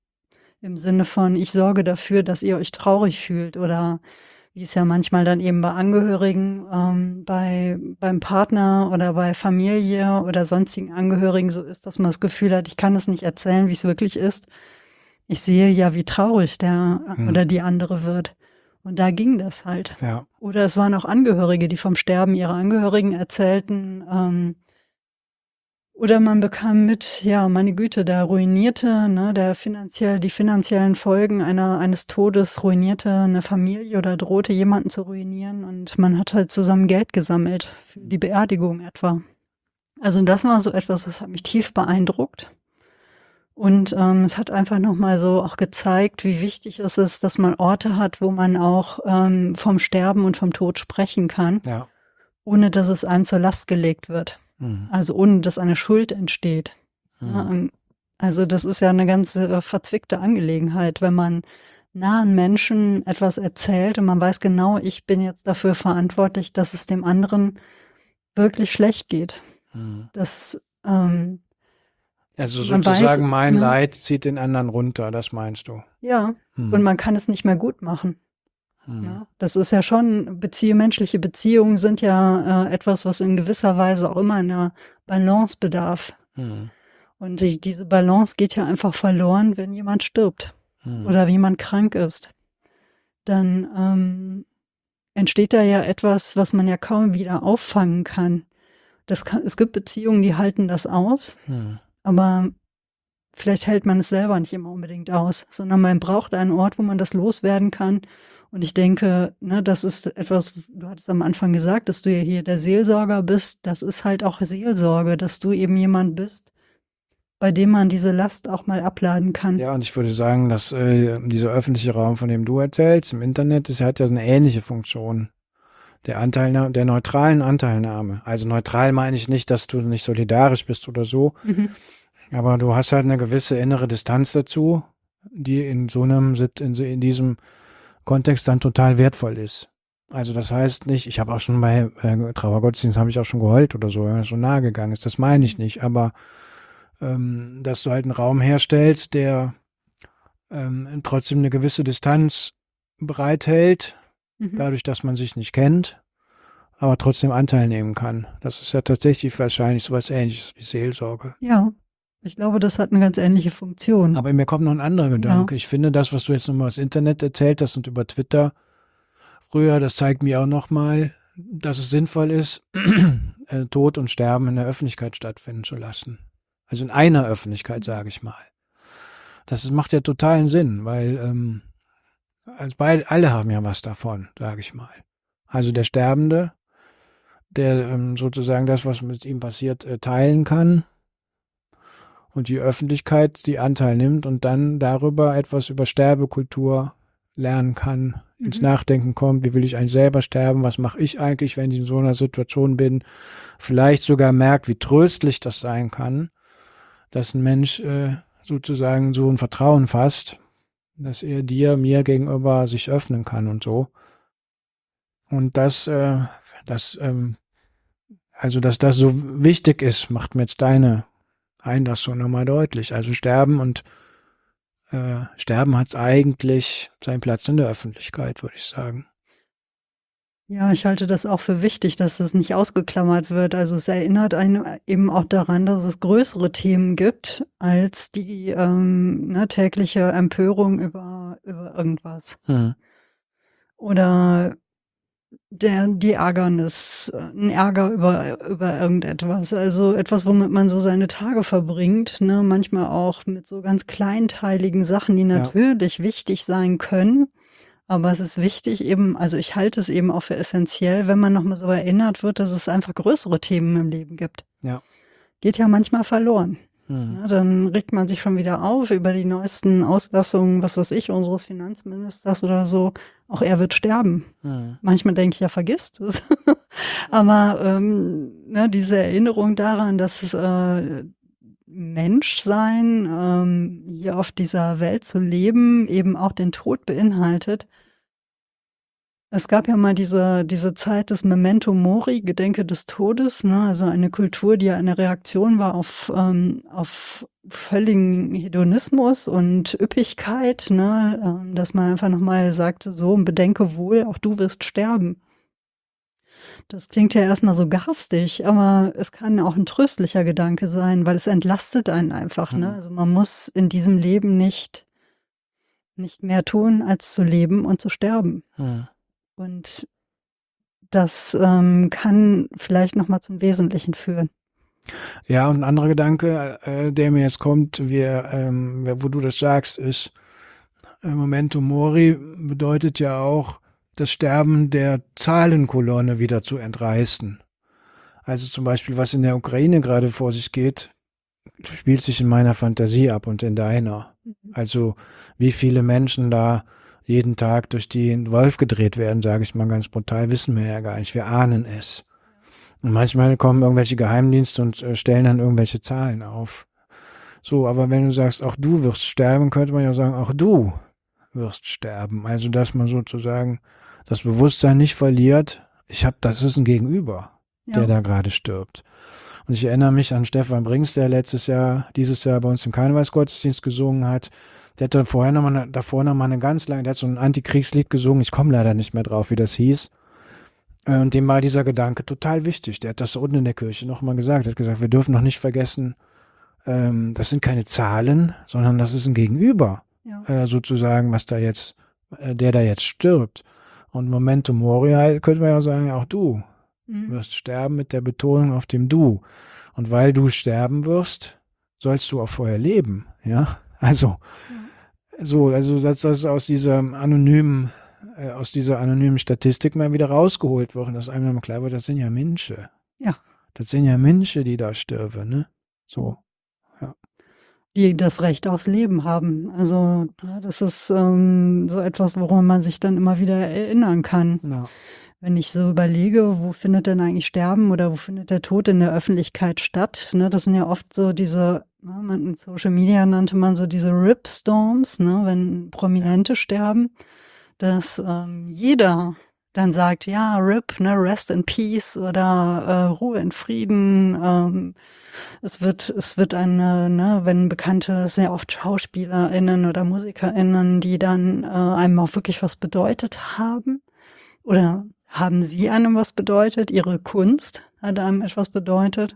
im Sinne von, ich sorge dafür, dass ihr euch traurig fühlt oder wie es ja manchmal dann eben bei Angehörigen, beim Partner oder bei Familie oder sonstigen Angehörigen so ist, dass man das Gefühl hat, ich kann es nicht erzählen, wie es wirklich ist. Ich sehe ja, wie traurig der oder die andere wird. Und da ging das halt. Ja. Oder es waren auch Angehörige, die vom Sterben ihrer Angehörigen erzählten. Oder man bekam mit, ja, meine Güte, der ruinierte, ne, die finanziellen Folgen eines Todes ruinierte eine Familie oder drohte jemanden zu ruinieren und man hat halt zusammen Geld gesammelt für die Beerdigung etwa. Also das war so etwas, das hat mich tief beeindruckt. Und es hat einfach nochmal so auch gezeigt, wie wichtig es ist, dass man Orte hat, wo man auch vom Sterben und vom Tod sprechen kann, Ja. ohne dass es einem zur Last gelegt wird. Also ohne dass eine Schuld entsteht. Ja, also das ist ja eine ganz verzwickte Angelegenheit, wenn man nahen Menschen etwas erzählt und man weiß genau, ich bin jetzt dafür verantwortlich, dass es dem anderen wirklich schlecht geht. Hm. Das, Also man weiß, sozusagen mein ne? Leid zieht den anderen runter, das meinst du? Ja, und Hm. man kann es nicht mehr gut machen. Hm. Ja, das ist ja schon, menschliche Beziehungen sind ja etwas, was in gewisser Weise auch immer einer Balance bedarf. Hm. Und diese Balance geht ja einfach verloren, wenn jemand stirbt Hm. oder wenn jemand krank ist. Dann entsteht da ja etwas, was man ja kaum wieder auffangen kann. Es gibt Beziehungen, die halten das aus, Hm. aber vielleicht hält man es selber nicht immer unbedingt aus, sondern man braucht einen Ort, wo man das loswerden kann. Und ich denke, ne, das ist etwas, du hattest am Anfang gesagt, dass du ja hier der Seelsorger bist. Das ist halt auch Seelsorge, dass du eben jemand bist, bei dem man diese Last auch mal abladen kann. Ja, und ich würde sagen, dass dieser öffentliche Raum, von dem du erzählst, im Internet, das hat ja eine ähnliche Funktion der neutralen Anteilnahme. Also neutral meine ich nicht, dass du nicht solidarisch bist oder so, aber du hast halt eine gewisse innere Distanz dazu, die in diesem Kontext dann total wertvoll ist. Also das heißt nicht, ich habe auch schon bei Trauergottesdienst habe ich auch schon geheult oder so, wenn es so nahe gegangen ist. Das meine ich nicht, aber dass du halt einen Raum herstellst, der trotzdem eine gewisse Distanz bereithält, dadurch, dass man sich nicht kennt, aber trotzdem Anteil nehmen kann. Das ist ja tatsächlich wahrscheinlich so was Ähnliches wie Seelsorge. Ja, ich glaube, das hat eine ganz ähnliche Funktion. Aber mir kommt noch ein anderer Gedanke. Ja. Ich finde, das, was du jetzt nochmal aus Internet erzählt hast und über Twitter früher, das zeigt mir auch nochmal, dass es sinnvoll ist, Tod und Sterben in der Öffentlichkeit stattfinden zu lassen. Also in einer Öffentlichkeit, sage ich mal. Das macht ja totalen Sinn, weil alle haben ja was davon, sage ich mal. Also der Sterbende, der sozusagen das, was mit ihm passiert, teilen kann und die Öffentlichkeit, die Anteil nimmt und dann darüber etwas über Sterbekultur lernen kann, ins Nachdenken kommt, wie will ich eigentlich selber sterben, was mache ich eigentlich, wenn ich in so einer Situation bin, vielleicht sogar merkt, wie tröstlich das sein kann, dass ein Mensch sozusagen so ein Vertrauen fasst, dass er mir gegenüber sich öffnen kann und so. Und dass das so wichtig ist, macht mir jetzt deine Einlassung nochmal deutlich. Also Sterben hat eigentlich seinen Platz in der Öffentlichkeit, würde ich sagen. Ja, ich halte das auch für wichtig, dass das nicht ausgeklammert wird. Also es erinnert einen eben auch daran, dass es größere Themen gibt als die tägliche Empörung über irgendwas. Oder die Ärgernis, ein Ärger über irgendetwas. Also etwas, womit man so seine Tage verbringt, ne? Manchmal auch mit so ganz kleinteiligen Sachen, die natürlich wichtig sein können. Aber es ist wichtig eben, also ich halte es eben auch für essentiell, wenn man nochmal so erinnert wird, dass es einfach größere Themen im Leben gibt. Ja. Geht ja manchmal verloren. Ja, dann regt man sich schon wieder auf über die neuesten Auslassungen, was weiß ich, unseres Finanzministers oder so. Auch er wird sterben. Manchmal denke ich, ja, vergisst es. Aber diese Erinnerung daran, dass Menschsein, hier auf dieser Welt zu leben, eben auch den Tod beinhaltet. Es gab ja mal diese Zeit des Memento Mori, Gedenke des Todes, ne? Also eine Kultur, die ja eine Reaktion war auf völligen Hedonismus und Üppigkeit, ne? Dass man einfach nochmal sagte, so, bedenke wohl, auch du wirst sterben. Das klingt ja erstmal so garstig, aber es kann auch ein tröstlicher Gedanke sein, weil es entlastet einen einfach, ne? Also man muss in diesem Leben nicht mehr tun, als zu leben und zu sterben. Und das kann vielleicht nochmal zum Wesentlichen führen. Ja, und ein anderer Gedanke, der mir jetzt kommt, wo du das sagst, ist, Memento Mori bedeutet ja auch, das Sterben der Zahlenkolonne wieder zu entreißen. Also zum Beispiel, was in der Ukraine gerade vor sich geht, spielt sich in meiner Fantasie ab und in deiner. Also wie viele Menschen da jeden Tag durch den Wolf gedreht werden, sage ich mal ganz brutal, wissen wir ja gar nicht. Wir ahnen es. Und manchmal kommen irgendwelche Geheimdienste und stellen dann irgendwelche Zahlen auf. So, aber wenn du sagst, auch du wirst sterben, könnte man ja sagen, auch du wirst sterben. Also, dass man sozusagen das Bewusstsein nicht verliert, das ist ein Gegenüber. der da gerade stirbt. Und ich erinnere mich an Stefan Brings, der dieses Jahr bei uns im Karnevalsgottesdienst gesungen hat. Der hatte davor noch mal eine ganz lange, der hat so ein Antikriegslied gesungen. Ich komme leider nicht mehr drauf, wie das hieß. Und dem war dieser Gedanke total wichtig. Der hat das unten in der Kirche nochmal gesagt. Er hat gesagt, wir dürfen noch nicht vergessen, das sind keine Zahlen, sondern das ist ein Gegenüber, sozusagen, der da jetzt stirbt. Und Memento Mori könnte man ja sagen, auch du wirst sterben mit der Betonung auf dem Du. Und weil du sterben wirst, sollst du auch vorher leben, ja. Also dass aus dieser anonymen Statistik mal wieder rausgeholt wird, dass einem klar wird, das sind ja Menschen. Ja. Das sind ja Menschen, die da sterben, ne? So. Ja. Die das Recht aufs Leben haben. Also das ist so etwas, woran man sich dann immer wieder erinnern kann. Ja. Wenn ich so überlege, wo findet denn eigentlich Sterben oder wo findet der Tod in der Öffentlichkeit statt? Ne, das sind ja oft so diese, in Social Media nannte man so diese Rip-Storms, ne, wenn Prominente sterben, dass jeder dann sagt, ja, RIP, ne, Rest in Peace oder Ruhe in Frieden. Es wird eine, ne, wenn bekannte, sehr oft SchauspielerInnen oder MusikerInnen, die dann einem auch wirklich was bedeutet haben. Oder haben sie einem was bedeutet? Ihre Kunst hat einem etwas bedeutet?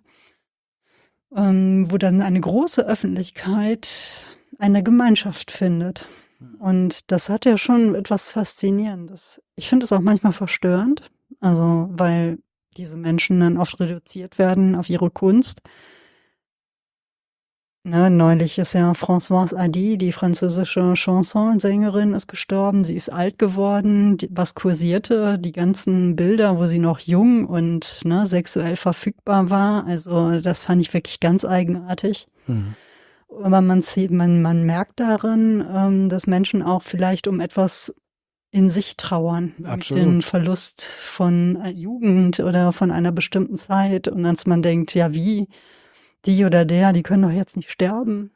Wo dann eine große Öffentlichkeit eine Gemeinschaft findet. Und das hat ja schon etwas Faszinierendes. Ich finde es auch manchmal verstörend, also weil diese Menschen dann oft reduziert werden auf ihre Kunst. Ne, neulich ist ja Françoise Hardy, die französische Chansonsängerin, ist gestorben. Sie ist alt geworden. Was kursierte? Die ganzen Bilder, wo sie noch jung und sexuell verfügbar war. Also das fand ich wirklich ganz eigenartig. Aber man merkt daran, dass Menschen auch vielleicht um etwas in sich trauern. Absolut. Den Verlust von Jugend oder von einer bestimmten Zeit. Und dass man denkt, ja wie? Die oder der, die können doch jetzt nicht sterben.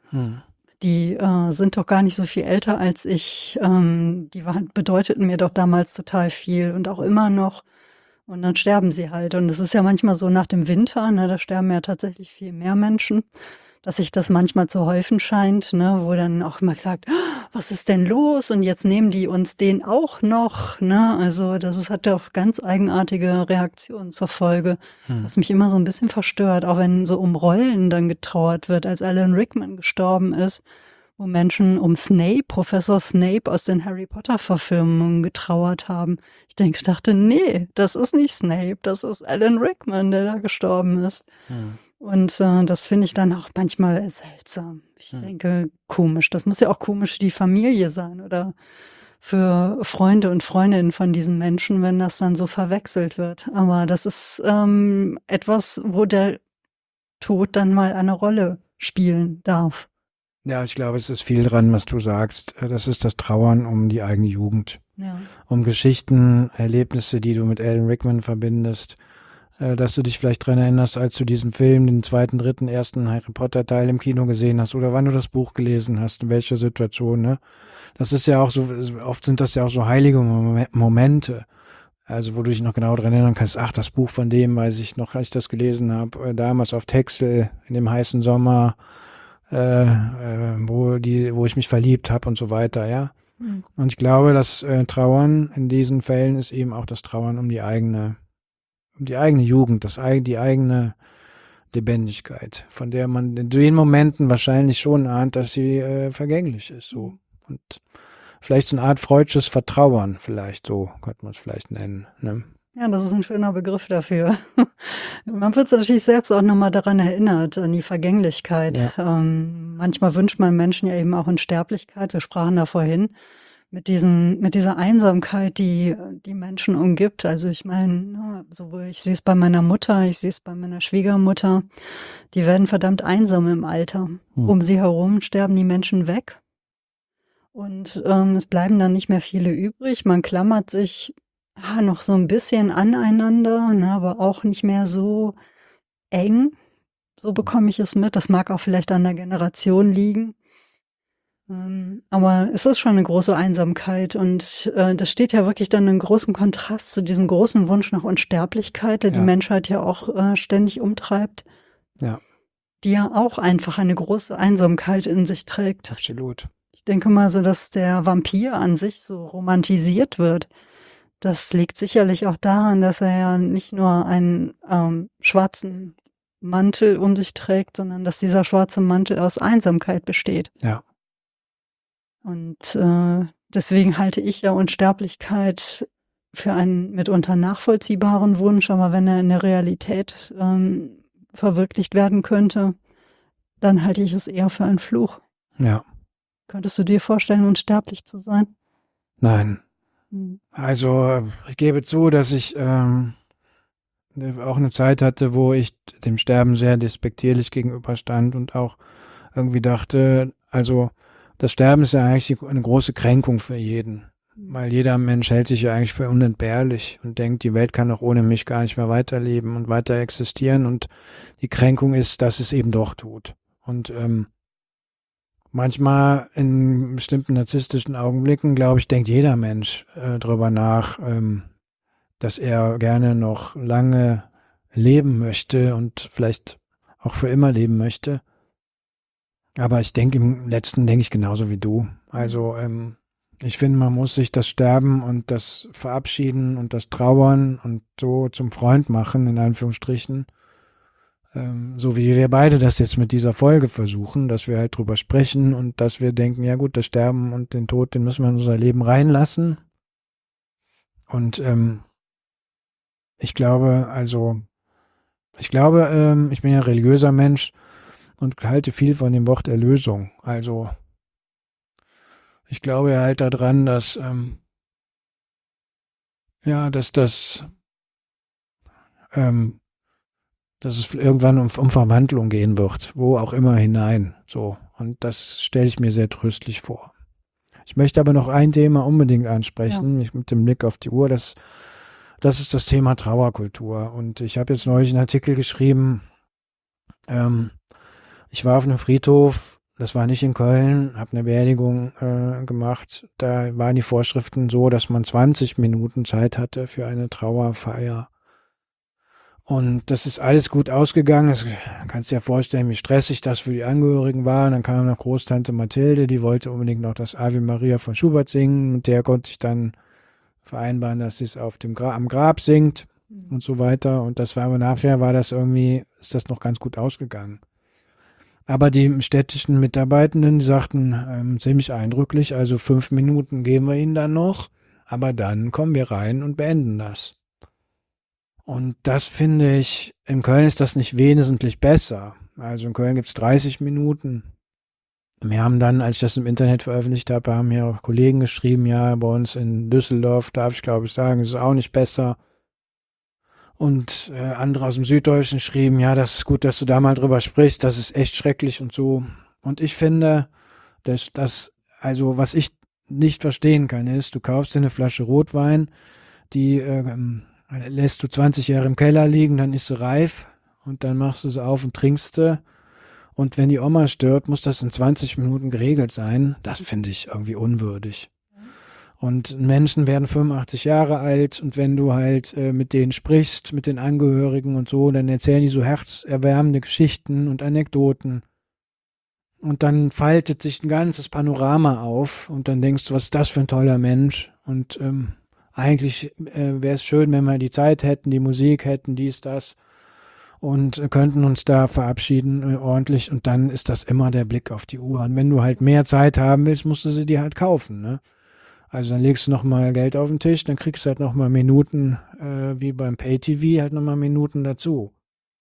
Die sind doch gar nicht so viel älter als ich. Die bedeuteten mir doch damals total viel und auch immer noch. Und dann sterben sie halt. Und es ist ja manchmal so nach dem Winter, ne, da sterben ja tatsächlich viel mehr Menschen, dass sich das manchmal zu häufen scheint, ne, wo dann auch immer gesagt, was ist denn los? Und jetzt nehmen die uns den auch noch. Ne? Also das hat ja auch ganz eigenartige Reaktionen zur Folge, was mich immer so ein bisschen verstört, auch wenn so um Rollen dann getrauert wird, als Alan Rickman gestorben ist, wo Menschen um Snape, Professor Snape aus den Harry Potter-Verfilmungen getrauert haben. Ich dachte, nee, das ist nicht Snape, das ist Alan Rickman, der da gestorben ist. Und das finde ich dann auch manchmal seltsam. Ich denke, komisch. Das muss ja auch komisch für die Familie sein oder für Freunde und Freundinnen von diesen Menschen, wenn das dann so verwechselt wird. Aber das ist etwas, wo der Tod dann mal eine Rolle spielen darf. Ja, ich glaube, es ist viel dran, was du sagst. Das ist das Trauern um die eigene Jugend. Ja. Um Geschichten, Erlebnisse, die du mit Alan Rickman verbindest. Dass du dich vielleicht daran erinnerst, als du diesen Film, den 2., 3., 1. Harry Potter Teil im Kino gesehen hast oder wann du das Buch gelesen hast, in welcher Situation, ne? Das ist ja auch so, oft sind das ja auch so heilige Momente, also wo du dich noch genau daran erinnern kannst, ach, das Buch von dem, weiß ich noch, als ich das gelesen habe, damals auf Texel in dem heißen Sommer, wo ich mich verliebt habe und so weiter, ja. Und ich glaube, das Trauern in diesen Fällen ist eben auch das Trauern um die eigene Jugend, die eigene Lebendigkeit, von der man in den Momenten wahrscheinlich schon ahnt, dass sie vergänglich ist. So. Und vielleicht so eine Art freudsches Vertrauern, vielleicht so könnte man es vielleicht nennen. Ne? Ja, das ist ein schöner Begriff dafür. Man wird natürlich selbst auch nochmal daran erinnert, an die Vergänglichkeit. Ja. Manchmal wünscht man Menschen ja eben auch Unsterblichkeit. Wir sprachen da vorhin. Mit dieser Einsamkeit, die Menschen umgibt. Also ich meine, sowohl ich sehe es bei meiner Mutter, ich sehe es bei meiner Schwiegermutter, die werden verdammt einsam im Alter. Um sie herum sterben die Menschen weg. Und es bleiben dann nicht mehr viele übrig. Man klammert sich noch so ein bisschen aneinander, ne, aber auch nicht mehr so eng. So bekomme ich es mit. Das mag auch vielleicht an der Generation liegen. Aber es ist schon eine große Einsamkeit und das steht ja wirklich dann in großem Kontrast zu diesem großen Wunsch nach Unsterblichkeit, der die Ja. Menschheit ja auch ständig umtreibt, Ja, die ja auch einfach eine große Einsamkeit in sich trägt. absolut. Ich denke mal so, dass der Vampir an sich so romantisiert wird. Das liegt sicherlich auch daran, dass er ja nicht nur einen schwarzen Mantel um sich trägt, sondern dass dieser schwarze Mantel aus Einsamkeit besteht. Ja. Und deswegen halte ich ja Unsterblichkeit für einen mitunter nachvollziehbaren Wunsch, aber wenn er in der Realität verwirklicht werden könnte, dann halte ich es eher für einen Fluch. Ja. Könntest du dir vorstellen, unsterblich zu sein? Nein. Hm. Also ich gebe zu, dass ich auch eine Zeit hatte, wo ich dem Sterben sehr despektierlich gegenüberstand und auch irgendwie dachte, also das Sterben ist ja eigentlich eine große Kränkung für jeden. Weil jeder Mensch hält sich ja eigentlich für unentbehrlich und denkt, die Welt kann doch ohne mich gar nicht mehr weiterleben und weiter existieren. Und die Kränkung ist, dass es eben doch tut. Und manchmal in bestimmten narzisstischen Augenblicken, glaube ich, denkt jeder Mensch drüber nach, dass er gerne noch lange leben möchte und vielleicht auch für immer leben möchte. Aber ich denke, im Letzten denke ich genauso wie du. Also ich finde, man muss sich das Sterben und das Verabschieden und das Trauern und so zum Freund machen, in Anführungsstrichen. So wie wir beide das jetzt mit dieser Folge versuchen, dass wir halt drüber sprechen und dass wir denken, ja gut, das Sterben und den Tod, den müssen wir in unser Leben reinlassen. Und ich glaube, ich bin ja ein religiöser Mensch und halte viel von dem Wort Erlösung. Also ich glaube halt daran, dass dass es irgendwann um Verwandlung gehen wird, wo auch immer hinein. So. Und das stelle ich mir sehr tröstlich vor. Ich möchte aber noch ein Thema unbedingt ansprechen, mit dem Blick auf die Uhr. Das ist das Thema Trauerkultur. Und ich habe jetzt neulich einen Artikel geschrieben. Ich war auf einem Friedhof, das war nicht in Köln, habe eine Beerdigung gemacht. Da waren die Vorschriften so, dass man 20 Minuten Zeit hatte für eine Trauerfeier. Und das ist alles gut ausgegangen. Das kannst dir ja vorstellen, wie stressig das für die Angehörigen war. Und dann kam noch Großtante Mathilde, die wollte unbedingt noch das Ave Maria von Schubert singen. Mit der konnte ich dann vereinbaren, dass sie es am Grab singt und so weiter. Und das war aber nachher, ist das noch ganz gut ausgegangen. Aber die städtischen Mitarbeitenden, die sagten ziemlich eindrücklich, also 5 Minuten geben wir ihnen dann noch, aber dann kommen wir rein und beenden das. Und das finde ich, in Köln ist das nicht wesentlich besser. Also in Köln gibt es 30 Minuten. Wir haben dann, als ich das im Internet veröffentlicht habe, haben mir auch Kollegen geschrieben, ja, bei uns in Düsseldorf, darf ich glaube ich sagen, ist es auch nicht besser. Und andere aus dem Süddeutschen schrieben, ja, das ist gut, dass du da mal drüber sprichst, das ist echt schrecklich und so. Und ich finde, also was ich nicht verstehen kann, ist, du kaufst dir eine Flasche Rotwein, die lässt du 20 Jahre im Keller liegen, dann ist sie reif und dann machst du sie auf und trinkst sie. Und wenn die Oma stirbt, muss das in 20 Minuten geregelt sein. Das finde ich irgendwie unwürdig. Und Menschen werden 85 Jahre alt und wenn du halt mit denen sprichst, mit den Angehörigen und so, dann erzählen die so herzerwärmende Geschichten und Anekdoten. Und dann faltet sich ein ganzes Panorama auf und dann denkst du, was ist das für ein toller Mensch? Und eigentlich wäre es schön, wenn wir die Zeit hätten, die Musik hätten, dies, das und könnten uns da verabschieden ordentlich und dann ist das immer der Blick auf die Uhr. Und wenn du halt mehr Zeit haben willst, musst du sie dir halt kaufen, ne? Also dann legst du nochmal Geld auf den Tisch, dann kriegst du halt nochmal Minuten, wie beim Pay-TV, halt nochmal Minuten dazu.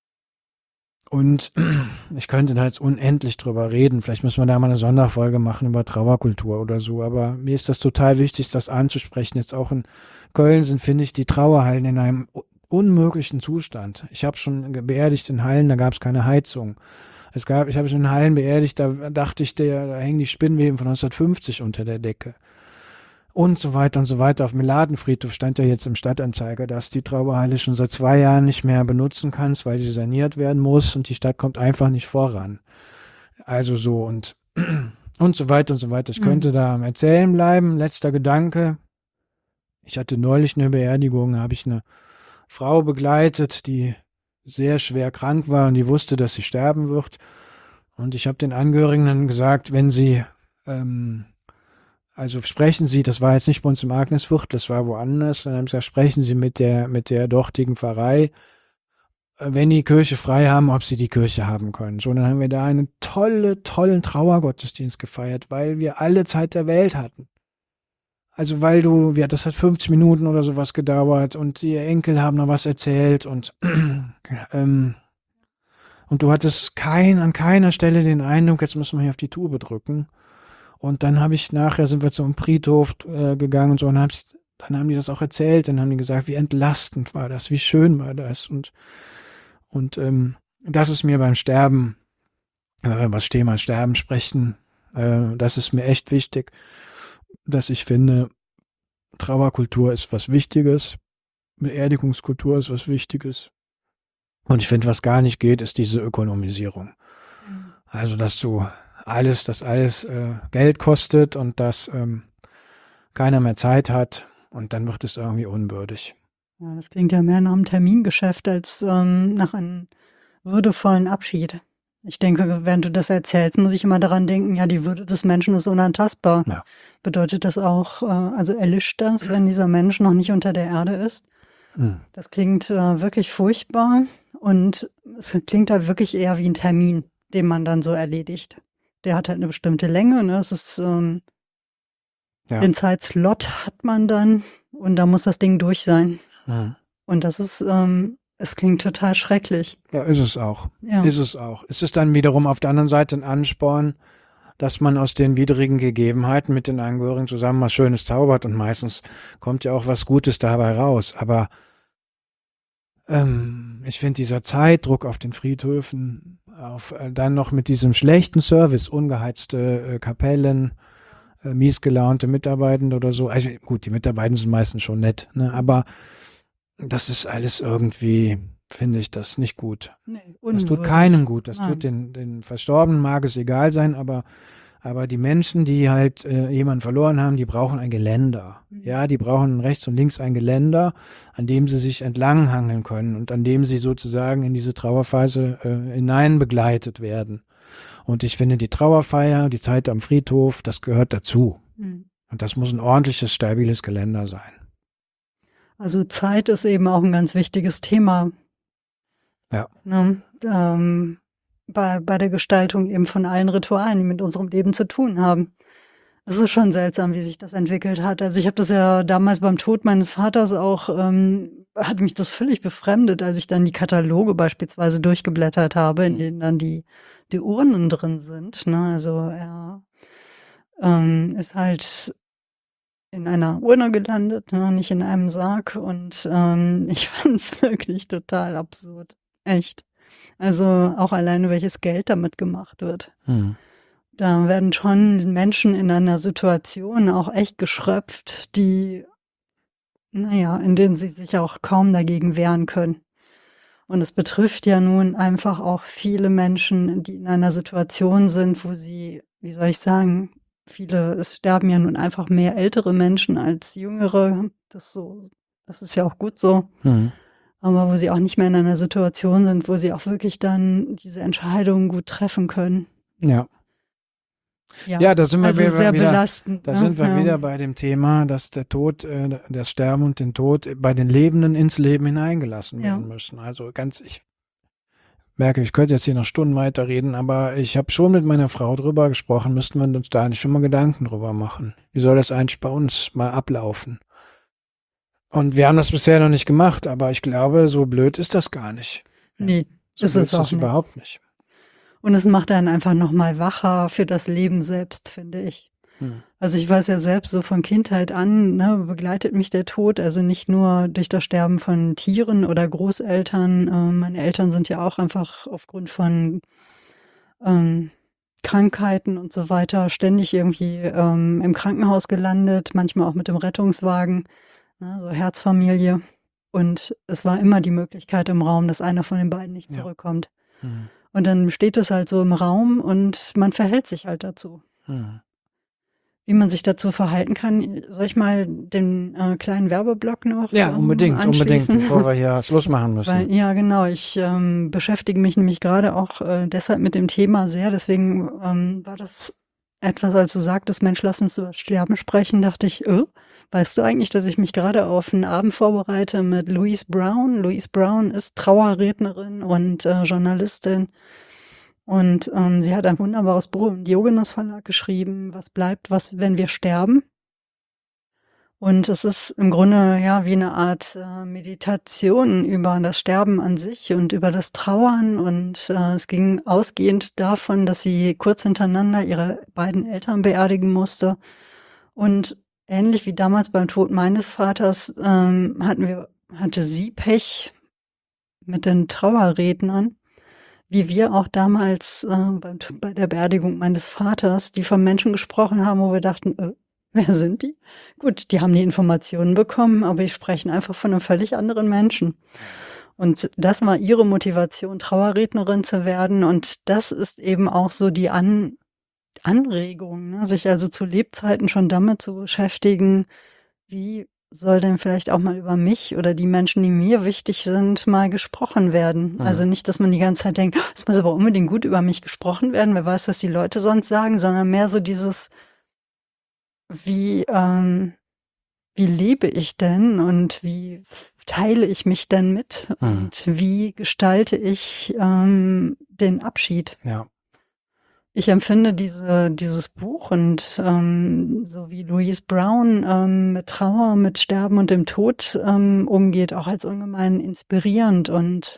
Und ich könnte da jetzt unendlich drüber reden. Vielleicht müssen wir da mal eine Sonderfolge machen über Trauerkultur oder so. Aber mir ist das total wichtig, das anzusprechen. Jetzt auch in Köln sind, finde ich, die Trauerhallen in einem unmöglichen Zustand. Ich habe schon beerdigt in Hallen, da gab es keine Heizung. Ich habe schon in Hallen beerdigt, da dachte ich, da hängen die Spinnweben von 1950 unter der Decke. Und so weiter und so weiter. Auf dem Meladenfriedhof stand ja jetzt im Stadtanzeiger, dass die Trauerhalle schon seit 2 Jahren nicht mehr benutzen kannst, weil sie saniert werden muss und die Stadt kommt einfach nicht voran. Also so und und so weiter und so weiter. Ich könnte da am Erzählen bleiben. Letzter Gedanke. Ich hatte neulich eine Beerdigung, da habe ich eine Frau begleitet, die sehr schwer krank war und die wusste, dass sie sterben wird. Und ich habe den Angehörigen dann gesagt, wenn sie, also sprechen Sie, das war jetzt nicht bei uns im Agnesviertel, das war woanders, dann haben sie gesagt, sprechen Sie mit der dortigen Pfarrei, wenn die Kirche frei haben, ob sie die Kirche haben können. So, dann haben wir da einen tollen Trauergottesdienst gefeiert, weil wir alle Zeit der Welt hatten. Also das hat 50 Minuten oder sowas gedauert und die Enkel haben noch was erzählt und du hattest an keiner Stelle den Eindruck, jetzt müssen wir hier auf die Tube drücken. Und dann sind wir zum Friedhof gegangen und so, und dann haben die das auch erzählt, dann haben die gesagt, wie entlastend war das, wie schön war das. Und das ist mir beim Sterben, wenn wir über das Thema Sterben sprechen, das ist mir echt wichtig, dass ich finde, Trauerkultur ist was Wichtiges, Beerdigungskultur ist was Wichtiges. Und ich finde, was gar nicht geht, ist diese Ökonomisierung. Also, dass alles Geld kostet und dass keiner mehr Zeit hat und dann wird es irgendwie unwürdig. Ja, das klingt ja mehr nach einem Termingeschäft als nach einem würdevollen Abschied. Ich denke, während du das erzählst, muss ich immer daran denken, ja, die Würde des Menschen ist unantastbar. Ja. Bedeutet das auch, also erlischt das, wenn dieser Mensch noch nicht unter der Erde ist? Das klingt wirklich furchtbar und es klingt halt wirklich eher wie ein Termin, den man dann so erledigt. Der hat halt eine bestimmte Länge, ne? Das ist den Zeitslot hat man dann und da muss das Ding durch sein. Und das ist es klingt total schrecklich. Ja, ist es auch. Ja. Ist es auch. Es ist dann wiederum auf der anderen Seite ein Ansporn, dass man aus den widrigen Gegebenheiten mit den Angehörigen zusammen was Schönes zaubert und meistens kommt ja auch was Gutes dabei raus. Aber ich finde, dieser Zeitdruck auf den Friedhöfen, dann noch mit diesem schlechten Service, ungeheizte Kapellen, miesgelaunte Mitarbeitende oder so. Also gut, die Mitarbeitenden sind meistens schon nett, ne? Aber das ist alles irgendwie, finde ich, das nicht gut. Nee, Das tut unwürdig. keinem gut. Das Nein. tut den Verstorbenen, mag es egal sein, aber die Menschen, die halt jemanden verloren haben, die brauchen ein Geländer. Ja, die brauchen rechts und links ein Geländer, an dem sie sich entlanghangeln können und an dem sie sozusagen in diese Trauerphase hinein begleitet werden. Und ich finde, die Trauerfeier, die Zeit am Friedhof, das gehört dazu. Und das muss ein ordentliches, stabiles Geländer sein. Also Zeit ist eben auch ein ganz wichtiges Thema. Ja. Ne? Bei der Gestaltung eben von allen Ritualen, die mit unserem Leben zu tun haben. Es ist schon seltsam, wie sich das entwickelt hat. Also ich habe das ja damals beim Tod meines Vaters auch, hat mich das völlig befremdet, als ich dann die Kataloge beispielsweise durchgeblättert habe, in denen dann die Urnen drin sind. Ne? Also er ist halt in einer Urne gelandet, ne? Nicht in einem Sarg. Und ich fand es wirklich total absurd. Echt. Also auch alleine, welches Geld damit gemacht wird. Da werden schon Menschen in einer Situation auch echt geschröpft, in denen sie sich auch kaum dagegen wehren können. Und es betrifft ja nun einfach auch viele Menschen, die in einer Situation sind, wo sie, wie soll ich sagen, es sterben ja nun einfach mehr ältere Menschen als jüngere. Das ist ja auch gut so. Aber wo sie auch nicht mehr in einer Situation sind, wo sie auch wirklich dann diese Entscheidungen gut treffen können. Ja. Ja, da sind wir also sehr belastend. Da sind wir wieder bei dem Thema, dass der Tod, das Sterben und den Tod bei den Lebenden ins Leben hineingelassen werden müssen. Also ich merke, ich könnte jetzt hier noch Stunden weiterreden, aber ich habe schon mit meiner Frau drüber gesprochen, müssten wir uns da nicht schon mal Gedanken drüber machen. Wie soll das eigentlich bei uns mal ablaufen? Und wir haben das bisher noch nicht gemacht, aber ich glaube, so blöd ist das gar nicht. Nee, so ist es auch nicht. Überhaupt nicht. Und es macht einen einfach nochmal wacher für das Leben selbst, finde ich. Also ich weiß ja selbst, so von Kindheit an, ne, begleitet mich der Tod, also nicht nur durch das Sterben von Tieren oder Großeltern. Meine Eltern sind ja auch einfach aufgrund von Krankheiten und so weiter ständig irgendwie im Krankenhaus gelandet, manchmal auch mit dem Rettungswagen, ne, so Herzfamilie. Und es war immer die Möglichkeit im Raum, dass einer von den beiden nicht zurückkommt. Und dann steht es halt so im Raum und man verhält sich halt dazu. wie man sich dazu verhalten kann. Soll ich mal den kleinen Werbeblock noch unbedingt, anschließen? Bevor wir hier Schluss machen müssen. Weil, ja, genau. Ich beschäftige mich nämlich gerade auch deshalb mit dem Thema sehr. Deswegen war das etwas, als du sagtest, Mensch, lass uns über Sterben sprechen, dachte ich, weißt du eigentlich, dass ich mich gerade auf einen Abend vorbereite mit Louise Brown? Louise Brown ist Trauerrednerin und Journalistin. Und sie hat ein wunderbares Buch im Diogenes Verlag geschrieben, was bleibt, wenn wir sterben. Und es ist im Grunde ja wie eine Art Meditation über das Sterben an sich und über das Trauern. Und es ging ausgehend davon, dass sie kurz hintereinander ihre beiden Eltern beerdigen musste. Und ähnlich wie damals beim Tod meines Vaters hatte sie Pech mit den Trauerrednern, wie wir auch damals bei der Beerdigung meines Vaters, die von Menschen gesprochen haben, wo wir dachten, wer sind die? Gut, die haben die Informationen bekommen, aber die sprechen einfach von einem völlig anderen Menschen. Und das war ihre Motivation, Trauerrednerin zu werden. Und das ist eben auch so die Anregung, ne? Sich also zu Lebzeiten schon damit zu beschäftigen, wie soll denn vielleicht auch mal über mich oder die Menschen, die mir wichtig sind, mal gesprochen werden. Also nicht, dass man die ganze Zeit denkt, es muss aber unbedingt gut über mich gesprochen werden, wer weiß, was die Leute sonst sagen, sondern mehr so dieses, wie lebe ich denn und wie teile ich mich denn mit und wie gestalte ich den Abschied? Ja. Ich empfinde dieses Buch und so wie Louise Brown mit Trauer, mit Sterben und dem Tod umgeht, auch als ungemein inspirierend und,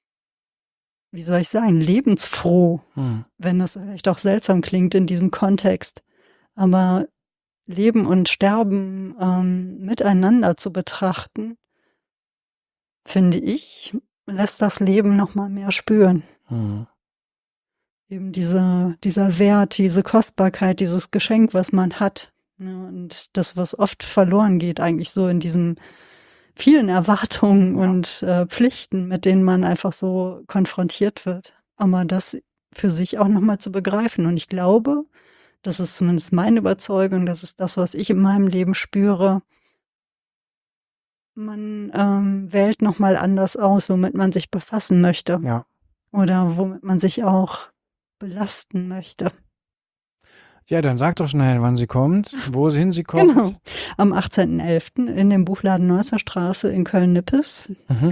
wie soll ich sagen, lebensfroh, wenn das vielleicht auch seltsam klingt in diesem Kontext. Aber Leben und Sterben miteinander zu betrachten, finde ich, lässt das Leben noch mal mehr spüren. Eben dieser Wert, diese Kostbarkeit, dieses Geschenk, was man hat. Ne? Und das, was oft verloren geht, eigentlich so in diesen vielen Erwartungen und Pflichten, mit denen man einfach so konfrontiert wird. Aber das für sich auch nochmal zu begreifen. Und ich glaube, das ist zumindest meine Überzeugung, das ist das, was ich in meinem Leben spüre. Man wählt nochmal anders aus, womit man sich befassen möchte. Ja. Oder womit man sich auch belasten möchte. Ja, dann sag doch schnell, wann sie kommt, wohin sie kommt. Genau, am 18.11. in dem Buchladen Neusser Straße in Köln-Nippes. Es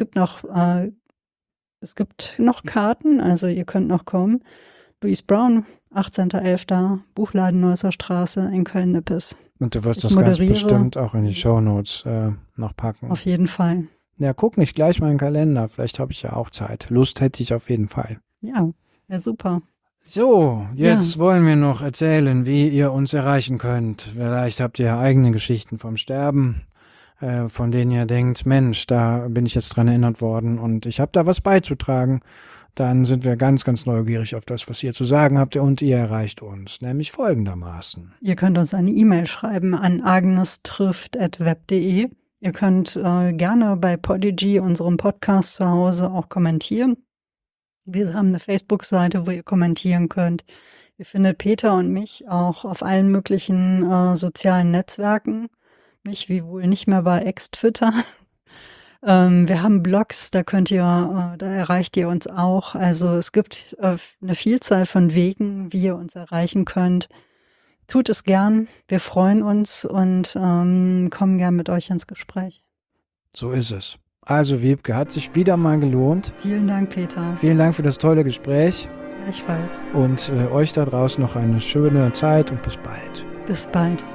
gibt noch Karten, also ihr könnt noch kommen. Louise Brown, 18.11. Buchladen Neusser Straße in Köln-Nippes. Und du wirst das ganz bestimmt auch in die Shownotes noch packen. Auf jeden Fall. Ja, guck nicht gleich mal in den Kalender, vielleicht habe ich ja auch Zeit. Lust hätte ich auf jeden Fall. Ja, super. So, jetzt wollen wir noch erzählen, wie ihr uns erreichen könnt. Vielleicht habt ihr eigene Geschichten vom Sterben, von denen ihr denkt, Mensch, da bin ich jetzt dran erinnert worden und ich habe da was beizutragen. Dann sind wir ganz, ganz neugierig auf das, was ihr zu sagen habt und ihr erreicht uns, nämlich folgendermaßen. Ihr könnt uns eine E-Mail schreiben an agnestrifft@web.de. Ihr könnt gerne bei Podigy, unserem Podcast zu Hause, auch kommentieren. Wir haben eine Facebook-Seite, wo ihr kommentieren könnt. Ihr findet Peter und mich auch auf allen möglichen sozialen Netzwerken. Mich wie wohl nicht mehr bei Ex-Twitter. Wir haben Blogs, da erreicht ihr uns auch. Also es gibt eine Vielzahl von Wegen, wie ihr uns erreichen könnt. Tut es gern, wir freuen uns und kommen gern mit euch ins Gespräch. So ist es. Also Wiebke, hat sich wieder mal gelohnt. Vielen Dank, Peter. Vielen Dank für das tolle Gespräch. Gleichfalls. Und euch da draußen noch eine schöne Zeit und bis bald. Bis bald.